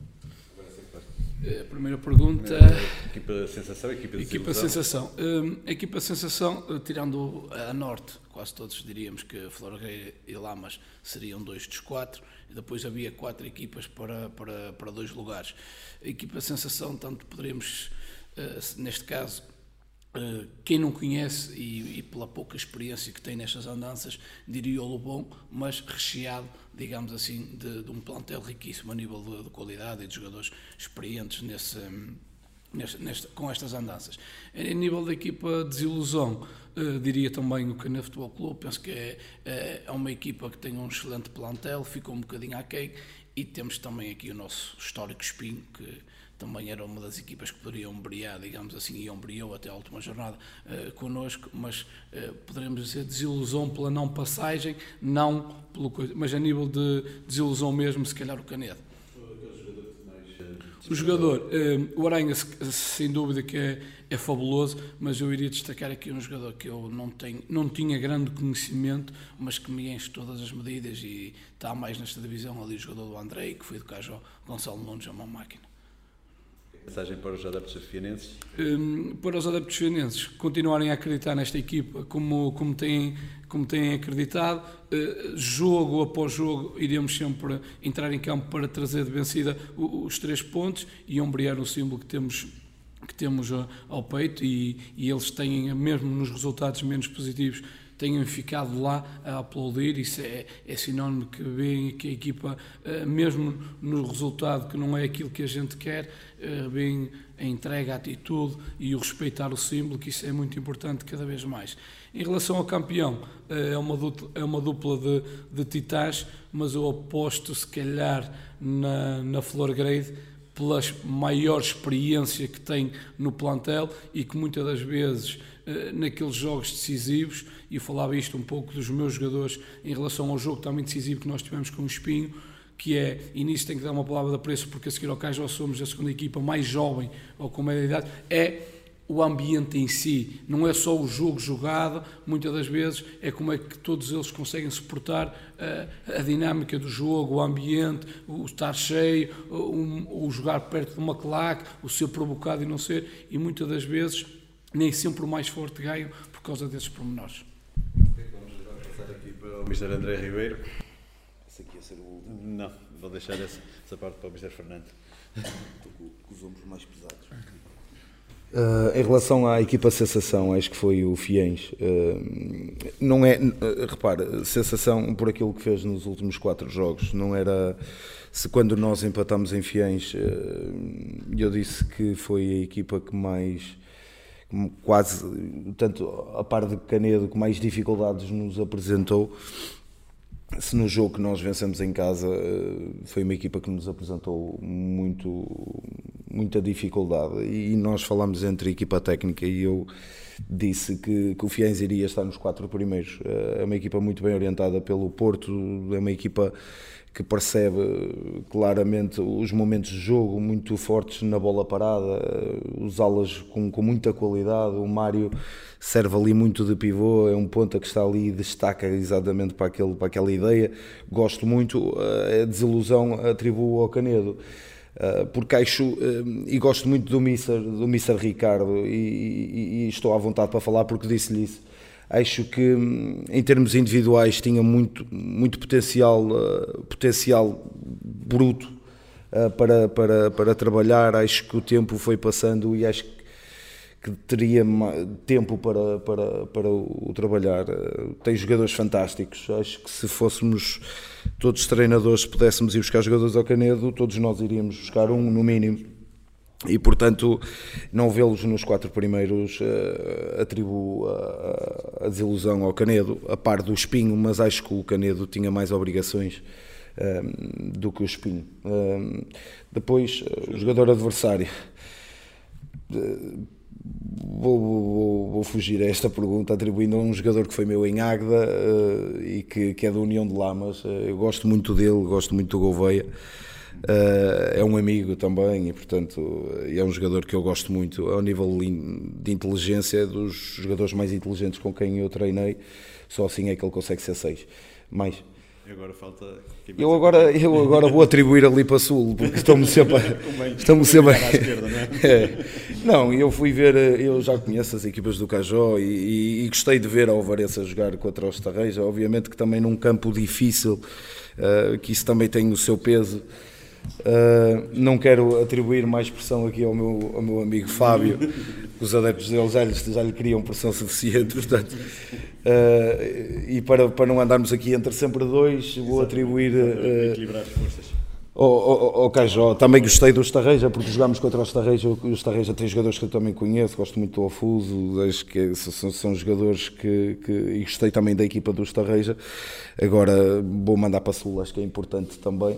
A primeira pergunta... Equipa Sensação, equipa de Equipa Sensação. Um, a equipa Sensação, tirando a Norte, quase todos diríamos que Florgueira e Lamas seriam dois dos quatro, e depois havia quatro equipas para, para, para dois lugares. A equipa Sensação, tanto poderíamos, uh, neste caso, uh, quem não conhece e, e pela pouca experiência que tem nestas andanças, diria o Lobão, mas recheado, digamos assim, de, de um plantel riquíssimo a nível de, de qualidade e de jogadores experientes nesse, neste, neste, com estas andanças. A nível da equipa desilusão, uh, diria também o Canet Futebol Clube, penso que é, é uma equipa que tem um excelente plantel, ficou um bocadinho aquém, e temos também aqui o nosso histórico Espinho, que também era uma das equipas que poderiam ombrear, digamos assim, e ombreou até a última jornada uh, connosco, mas uh, poderemos dizer desilusão pela não passagem, não pelo coisa, mas a nível de desilusão mesmo, se calhar o Canedo. O jogador, uh, o Aranha, sem dúvida que é, é fabuloso, mas eu iria destacar aqui um jogador que eu não, tenho, não tinha grande conhecimento, mas que me enche todas as medidas e está mais nesta divisão, ali o jogador do André, que foi do Cajó, Gonçalo Nunes, é uma máquina. Mensagem para os adeptos fianenses? Um, para os adeptos fianenses continuarem a acreditar nesta equipa como, como, têm, como têm acreditado, uh, jogo após jogo iremos sempre entrar em campo para trazer de vencida os, os três pontos e ombrear o símbolo que temos, que temos ao peito e, e eles têm, mesmo nos resultados menos positivos, tenham ficado lá a aplaudir. Isso é, é sinónimo que veem que a equipa, mesmo no resultado que não é aquilo que a gente quer, veem a entrega, a atitude e o respeitar o símbolo, que isso é muito importante cada vez mais. Em relação ao campeão, é uma dupla, é uma dupla de, de titãs, mas eu aposto se calhar na, na Florgrade, pela maior experiência que tem no plantel e que muitas das vezes naqueles jogos decisivos, e eu falava isto um pouco dos meus jogadores em relação ao jogo também decisivo que nós tivemos com o Espinho, que é, e nisso tem que dar uma palavra de apreço, porque a seguir ao Cajó somos a segunda equipa mais jovem ou com média idade, é o ambiente em si, não é só o jogo jogado, muitas das vezes é como é que todos eles conseguem suportar a, a dinâmica do jogo, o ambiente, o estar cheio, o, o jogar perto de uma claque, o ser provocado e não ser, e muitas das vezes nem sempre o mais forte ganha por causa desses pormenores. Vamos passar aqui para o mister André Ribeiro. Esse aqui ia ser o... Não, vou deixar essa, essa parte para o mister Fernando. Estou com, com os ombros mais pesados. Uh, em relação à equipa Sensação, acho que foi o Fiens. Uh, não é, uh, repara, Sensação por aquilo que fez nos últimos quatro jogos, não era... Se quando nós empatamos em Fiens, uh, eu disse que foi a equipa que mais... quase, tanto a par de Canedo, que mais dificuldades nos apresentou. Se no jogo que nós vencemos em casa foi uma equipa que nos apresentou muito, muita dificuldade, e nós falámos entre a equipa técnica e eu disse que, que o Fiennes iria estar nos quatro primeiros. É uma equipa muito bem orientada pelo Porto, é uma equipa que percebe claramente os momentos de jogo muito fortes na bola parada, os alas com, com muita qualidade. O Mário serve ali muito de pivô, é um ponta que está ali e destaca exatamente para, aquele, para aquela ideia. Gosto muito, a desilusão atribuo ao Canedo, porque acho, e gosto muito do Mister, do Mister Ricardo, e, e, e estou à vontade para falar porque disse-lhe isso. Acho que em termos individuais tinha muito, muito potencial, uh, potencial bruto uh, para, para, para trabalhar. Acho que o tempo foi passando e acho que teria tempo para, para, para o trabalhar. Uh, tem jogadores fantásticos. Acho que se fôssemos todos treinadores, pudéssemos ir buscar jogadores ao Canedo, todos nós iríamos buscar um no mínimo. E, portanto, não vê-los nos quatro primeiros uh, atribuo a, a desilusão ao Canedo, a par do Espinho, mas acho que o Canedo tinha mais obrigações um, do que o Espinho. Um, depois, uh, o jogador adversário. Uh, vou, vou, vou fugir a esta pergunta, atribuindo a um jogador que foi meu em Águeda uh, e que, que é da União de Lamas. Uh, eu gosto muito dele, gosto muito do Gouveia. Uh, é um amigo também e, portanto, é um jogador que eu gosto muito. Ao nível de inteligência, é dos jogadores mais inteligentes com quem eu treinei, só assim é que ele consegue ser seis. Mais. E agora falta... Eu agora, eu agora vou atribuir ali para Sul, porque estou-me sempre... Estou-me sempre... à esquerda, não é? É. Não, eu fui ver, eu já conheço as equipas do Cajó e, e, e gostei de ver a Alvarense a jogar contra os Estarreja, obviamente que também num campo difícil, uh, que isso também tem o seu peso. Uh, não quero atribuir mais pressão aqui ao meu, ao meu amigo Fábio, os adeptos dele já, já lhe criam pressão suficiente, portanto, uh, e para, para não andarmos aqui entre sempre dois, vou atribuir uh, equilibrar as forças. Ao, ao, ao Cajó. Também gostei do Estarreja, porque jogámos contra o Estarreja. O Estarreja tem jogadores que eu também conheço, gosto muito do Ofuso, acho que são, são jogadores que, que. E gostei também da equipa do Estarreja. Agora vou mandar para Sul, acho que é importante também.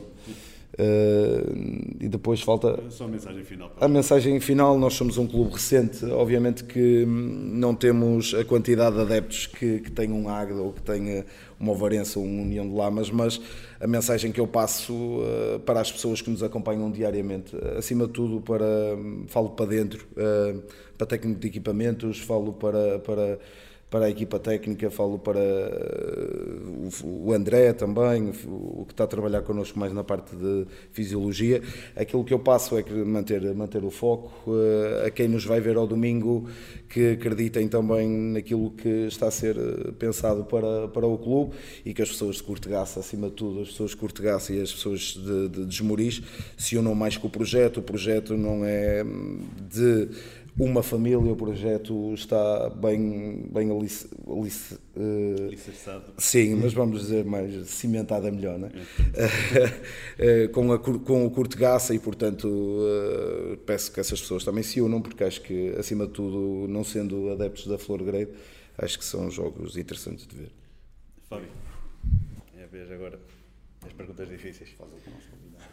Uh, e depois falta só a mensagem final. A mensagem final: nós somos um clube recente, obviamente que não temos a quantidade de adeptos que, que tem um Águeda ou que tenha uma Ovarense ou uma União de Lamas, mas a mensagem que eu passo uh, para as pessoas que nos acompanham diariamente, acima de tudo, para, falo para dentro, uh, para técnico de equipamentos, falo para, para para a equipa técnica, falo para o André também, o que está a trabalhar connosco mais na parte de fisiologia. Aquilo que eu passo é que manter, manter o foco, a quem nos vai ver ao domingo, que acreditem também naquilo que está a ser pensado para, para o clube e que as pessoas de Cortegaça, acima de tudo, as pessoas de Cortegaça e as pessoas de, de Desmoriz se unam mais com o projeto. O projeto não é de uma família, o projeto está bem, bem alic, alic, uh, alicerçado. Sim, mas vamos dizer mais cimentado é melhor, não é? uh, com, a, com o Cortegaça e, portanto, uh, peço que essas pessoas também se unam, porque acho que, acima de tudo, não sendo adeptos da Flor Grade, acho que são jogos interessantes de ver. Fábio, é a vez agora as perguntas difíceis. Faz o que nós combinamos.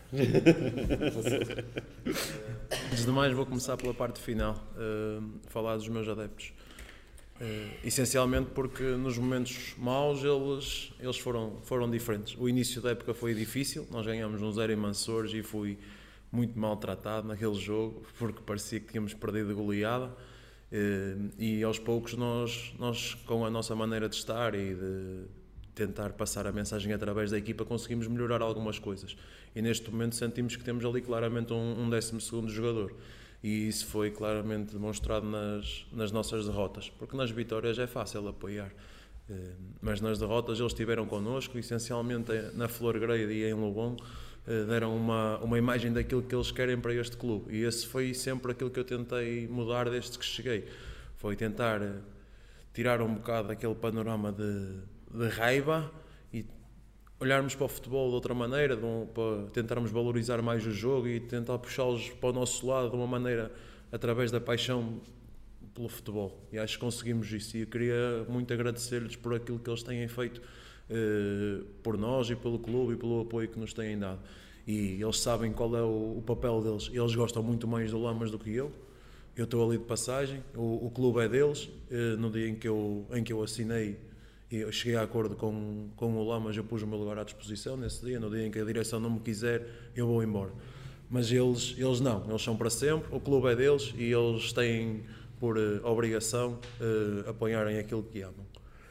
Antes de mais, vou começar pela parte final, uh, falar dos meus adeptos. Uh, essencialmente porque nos momentos maus eles, eles foram, foram diferentes. O início da época foi difícil, nós ganhamos um zero em Mansores e fui muito maltratado naquele jogo, porque parecia que tínhamos perdido a goleada. Uh, e aos poucos nós, nós, com a nossa maneira de estar e de tentar passar a mensagem através da equipa, conseguimos melhorar algumas coisas. E neste momento sentimos que temos ali claramente um, um décimo segundo jogador. E isso foi claramente demonstrado nas, nas nossas derrotas. Porque nas vitórias é fácil apoiar. Mas nas derrotas eles estiveram connosco, essencialmente na Flor Grade e em Lobão, deram uma, uma imagem daquilo que eles querem para este clube. E esse foi sempre aquilo que eu tentei mudar desde que cheguei. Foi tentar tirar um bocado daquele panorama de de raiva e olharmos para o futebol de outra maneira, de um, para tentarmos valorizar mais o jogo e tentar puxá-los para o nosso lado de uma maneira através da paixão pelo futebol. E acho que conseguimos isso e eu queria muito agradecer-lhes por aquilo que eles têm feito uh, por nós e pelo clube e pelo apoio que nos têm dado. E eles sabem qual é o, o papel deles. Eles gostam muito mais do Lamas do que eu. Eu estou ali de passagem, o, o clube é deles. Uh, no dia em que eu, em que eu assinei e eu cheguei a acordo com, com o Lamas, eu pus o meu lugar à disposição nesse dia. No dia em que a direção não me quiser, eu vou embora. Mas eles, eles não, eles são para sempre, o clube é deles e eles têm por uh, obrigação uh, apoiarem aquilo que amam.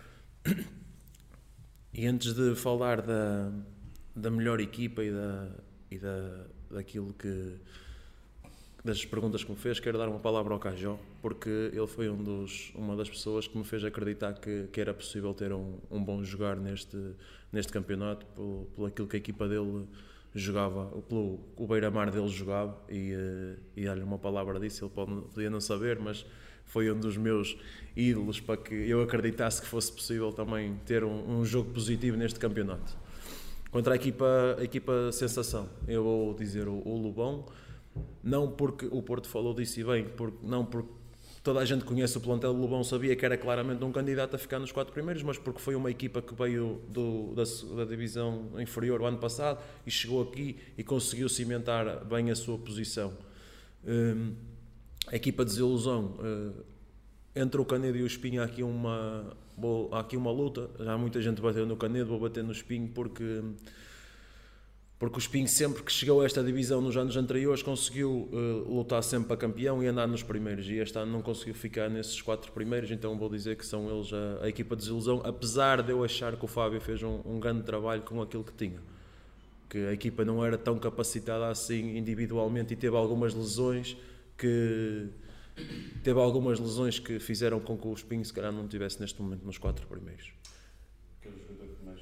E antes de falar da, da melhor equipa e, da, e da, daquilo que, das perguntas que me fez, quero dar uma palavra ao Cajó, porque ele foi um dos, uma das pessoas que me fez acreditar que, que era possível ter um, um bom jogar neste, neste campeonato, por, por aquilo que a equipa dele jogava, pelo o beira-mar dele jogava, e, e dar-lhe uma palavra disso. Ele pode, podia não saber, mas foi um dos meus ídolos para que eu acreditasse que fosse possível também ter um, um jogo positivo neste campeonato. Contra a equipa, a equipa sensação, eu vou dizer o, o Lobão, não porque o Porto falou disso e bem, porque, não porque toda a gente conhece o plantel do Lobão, sabia que era claramente um candidato a ficar nos quatro primeiros, mas porque foi uma equipa que veio do, da, da divisão inferior o ano passado e chegou aqui e conseguiu cimentar bem a sua posição. Um, a equipa de desilusão, uh, entre o Canedo e o Espinho há aqui uma, vou, há aqui uma luta. Já muita gente bateu no Canedo, vou bater no Espinho porque... porque o Espinho, sempre que chegou a esta divisão nos anos anteriores, conseguiu uh, lutar sempre para campeão e andar nos primeiros, e este ano não conseguiu ficar nesses quatro primeiros, então vou dizer que são eles a, a equipa de desilusão, apesar de eu achar que o Fábio fez um, um grande trabalho com aquilo que tinha, que a equipa não era tão capacitada assim individualmente e teve algumas lesões que teve algumas lesões que fizeram com que o Espinho se calhar não estivesse neste momento nos quatro primeiros. Aquele jogador que mais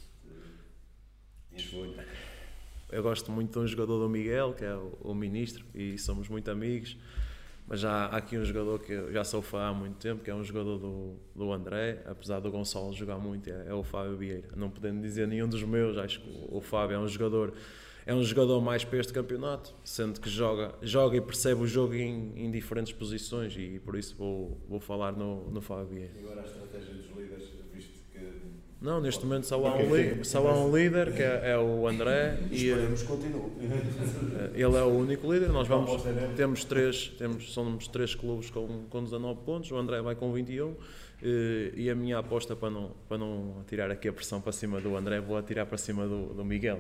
enxergou. Eu gosto muito de um jogador do Miguel, que é o, o Ministro, e somos muito amigos, mas já há aqui um jogador que eu já sou fã há muito tempo, que é um jogador do, do André, apesar do Gonçalo jogar muito, é, é o Fábio Vieira. Não podendo dizer nenhum dos meus, acho que o, o Fábio é um jogador, é um jogador mais para este campeonato, sendo que joga, joga e percebe o jogo em, em diferentes posições, e por isso vou, vou falar no, no Fábio Vieira. E agora a estratégia dos líderes, visto que... Não, neste momento só há um, li- só há um líder, que é, é o André, e Esperemos que continue. ele é o único líder. Nós vamos, temos três, temos, somos três clubes com, com dezanove pontos, o André vai com vinte e um, e, e a minha aposta, para não, para não tirar aqui a pressão para cima do André, vou atirar para cima do, do Miguel.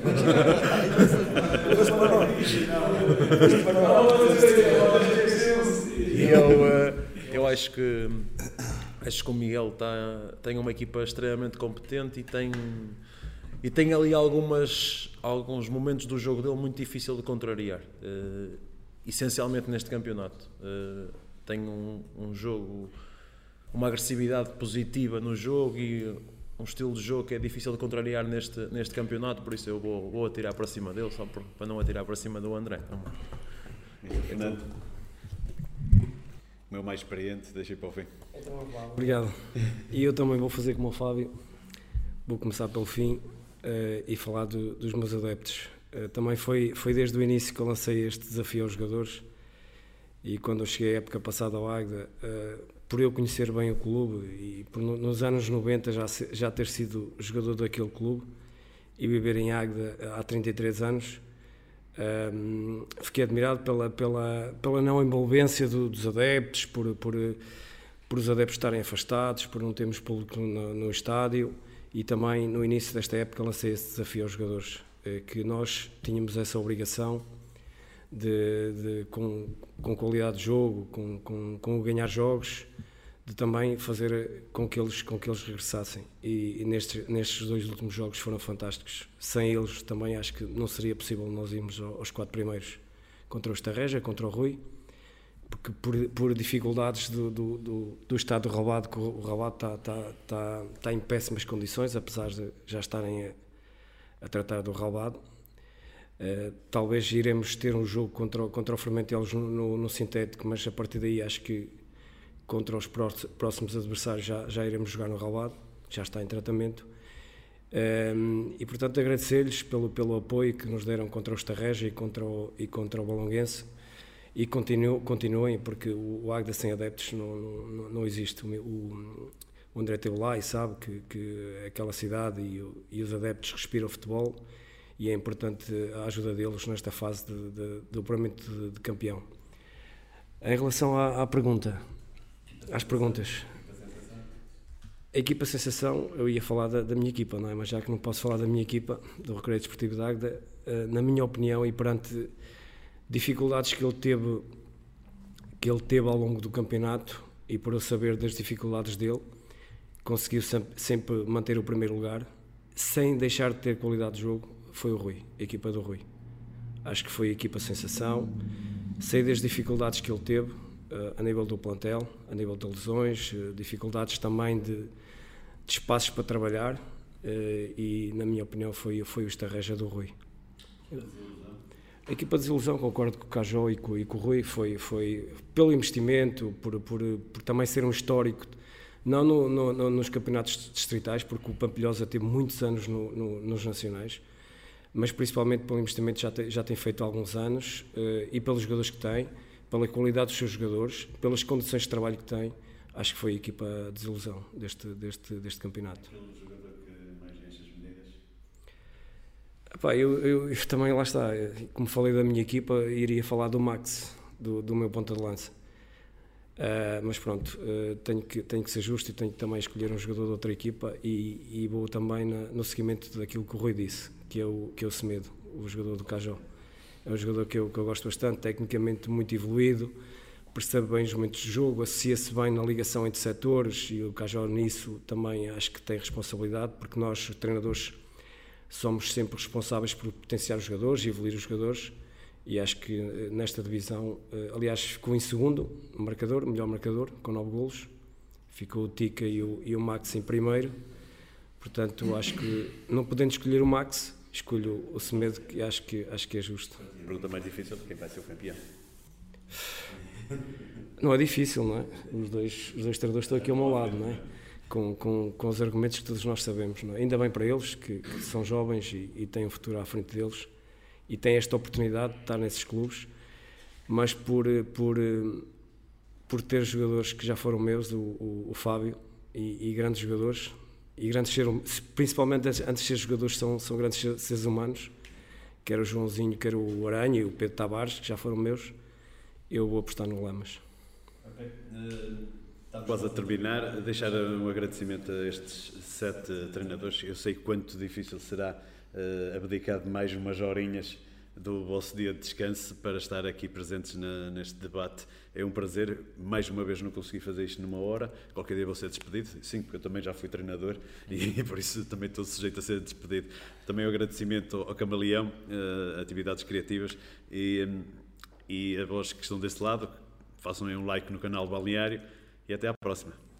E eu, eu acho que Acho que o Miguel tá, tem uma equipa extremamente competente e tem, e tem ali algumas, alguns momentos do jogo dele muito difícil de contrariar, uh, essencialmente neste campeonato. Uh, tem um, um jogo, uma agressividade positiva no jogo e um estilo de jogo que é difícil de contrariar neste, neste campeonato, por isso eu vou, vou atirar para cima dele, só por, para não atirar para cima do André. Então, Fernando, o meu mais experiente, deixei para o fim. Obrigado. E eu também vou fazer como o Fábio, vou começar pelo fim uh, e falar do, dos meus adeptos. Uh, também foi, foi desde o início que eu lancei este desafio aos jogadores, e quando eu cheguei à época passada ao Águeda, uh, por eu conhecer bem o clube e por no, nos anos noventa já, já ter sido jogador daquele clube e viver em Águeda há trinta e três anos, um, fiquei admirado pela, pela, pela não envolvência do, dos adeptos, por, por, por os adeptos estarem afastados, por não termos público no, no estádio, e também no início desta época lancei esse desafio aos jogadores, que nós tínhamos essa obrigação de, de com, com qualidade de jogo, com, com, com o ganhar jogos, de também fazer com que eles, com que eles regressassem, e, e nestes, nestes dois últimos jogos foram fantásticos. Sem eles também acho que não seria possível nós irmos aos quatro primeiros, contra o Estarreja, contra o Rui, porque por, por dificuldades do, do, do, do estado do Relvado, que o Relvado está, está, está, está em péssimas condições, apesar de já estarem a, a tratar do Relvado. Uh, talvez iremos ter um jogo contra, contra o Fermentelos no, no, no sintético, mas a partir daí acho que contra os próximos adversários já, já iremos jogar no Relvado, já está em tratamento. Um, e portanto agradecer-lhes pelo, pelo apoio que nos deram contra o Estarreja e contra o, e contra o Bolonguense, e continuem, continuem porque o, o Águeda sem adeptos não, não, não existe. O, o, o André esteve lá e sabe que, que aquela cidade e, o, e os adeptos respiram futebol, e é importante a ajuda deles nesta fase de, de, de apuramento de, de campeão. Em relação à, à pergunta, às perguntas, a equipa sensação, eu ia falar da, da minha equipa, não é? Mas já que não posso falar da minha equipa, do Recreio Desportivo de Águeda, na minha opinião e perante dificuldades que ele teve, que ele teve ao longo do campeonato, e por eu saber das dificuldades dele, conseguiu sempre, sempre manter o primeiro lugar, sem deixar de ter qualidade de jogo. Foi o Rui, a equipa do Rui. Acho que foi a equipa sensação. Sei das dificuldades que ele teve, uh, a nível do plantel, a nível de lesões, uh, dificuldades também de, de espaços para trabalhar, uh, e, na minha opinião, foi, foi o estarreja do Rui. A equipa de desilusão, concordo com o Cajó e com, e com o Rui, foi, foi pelo investimento, por, por, por também ser um histórico, não no, no, no, nos campeonatos distritais, porque o Pampilhosa teve muitos anos no, no, nos nacionais, mas principalmente pelo investimento que já tem, já tem feito há alguns anos, uh, e pelos jogadores que tem, pela qualidade dos seus jogadores, pelas condições de trabalho que tem. Acho que foi a equipa de desilusão deste, deste, deste campeonato. Pelo jogador que mais enche as medidas? Epá, eu, eu, eu também, lá está, como falei da minha equipa, iria falar do Max, do, do meu ponta de lança. Uh, mas pronto, uh, tenho, que, tenho que ser justo e tenho que também escolher um jogador de outra equipa, e, e vou também na, no seguimento daquilo que o Rui disse, que é o, que é o Semedo, o jogador do Cajó. É um jogador que eu, que eu gosto bastante, tecnicamente muito evoluído, percebe bem os momentos de jogo, associa-se bem na ligação entre setores, e o Cajó nisso também acho que tem responsabilidade, porque nós, os treinadores, somos sempre responsáveis por potenciar os jogadores e evoluir os jogadores, e acho que nesta divisão, aliás, ficou em segundo marcador, melhor marcador, com nove golos, ficou o Tica e o, e o Max em primeiro. Portanto, acho que, não podendo escolher o Max, escolho o Semedo, que acho que, acho que é justo. A pergunta mais difícil de quem vai ser o campeão. Não é difícil, não é? Os dois, os dois treinadores estão aqui ao meu lado, não é? Com, com, com os argumentos que todos nós sabemos, não é? Ainda bem para eles, que, que são jovens e, e têm um futuro à frente deles, e têm esta oportunidade de estar nesses clubes, mas por, por, por ter jogadores que já foram meus, o, o, o Fábio, e, e grandes jogadores, e grandes seres, principalmente antes de ser jogadores, são, são grandes seres humanos, quer o Joãozinho, quer o Aranha e o Pedro Tavares, que já foram meus. Eu vou apostar no Lamas. Ok. Uh, após a terminar, deixar um agradecimento a estes sete treinadores. Eu sei quanto difícil será uh, abdicar de mais umas horinhas do vosso dia de descanso para estar aqui presentes na, neste debate. É um prazer. Mais uma vez não consegui fazer isto numa hora. Qualquer dia vou ser despedido. Sim, porque eu também já fui treinador e por isso também estou sujeito a ser despedido. Também o agradecimento ao Camaleão, uh, atividades criativas, e, um, e a vós que estão desse lado, façam aí um like no canal Balneário, e até à próxima.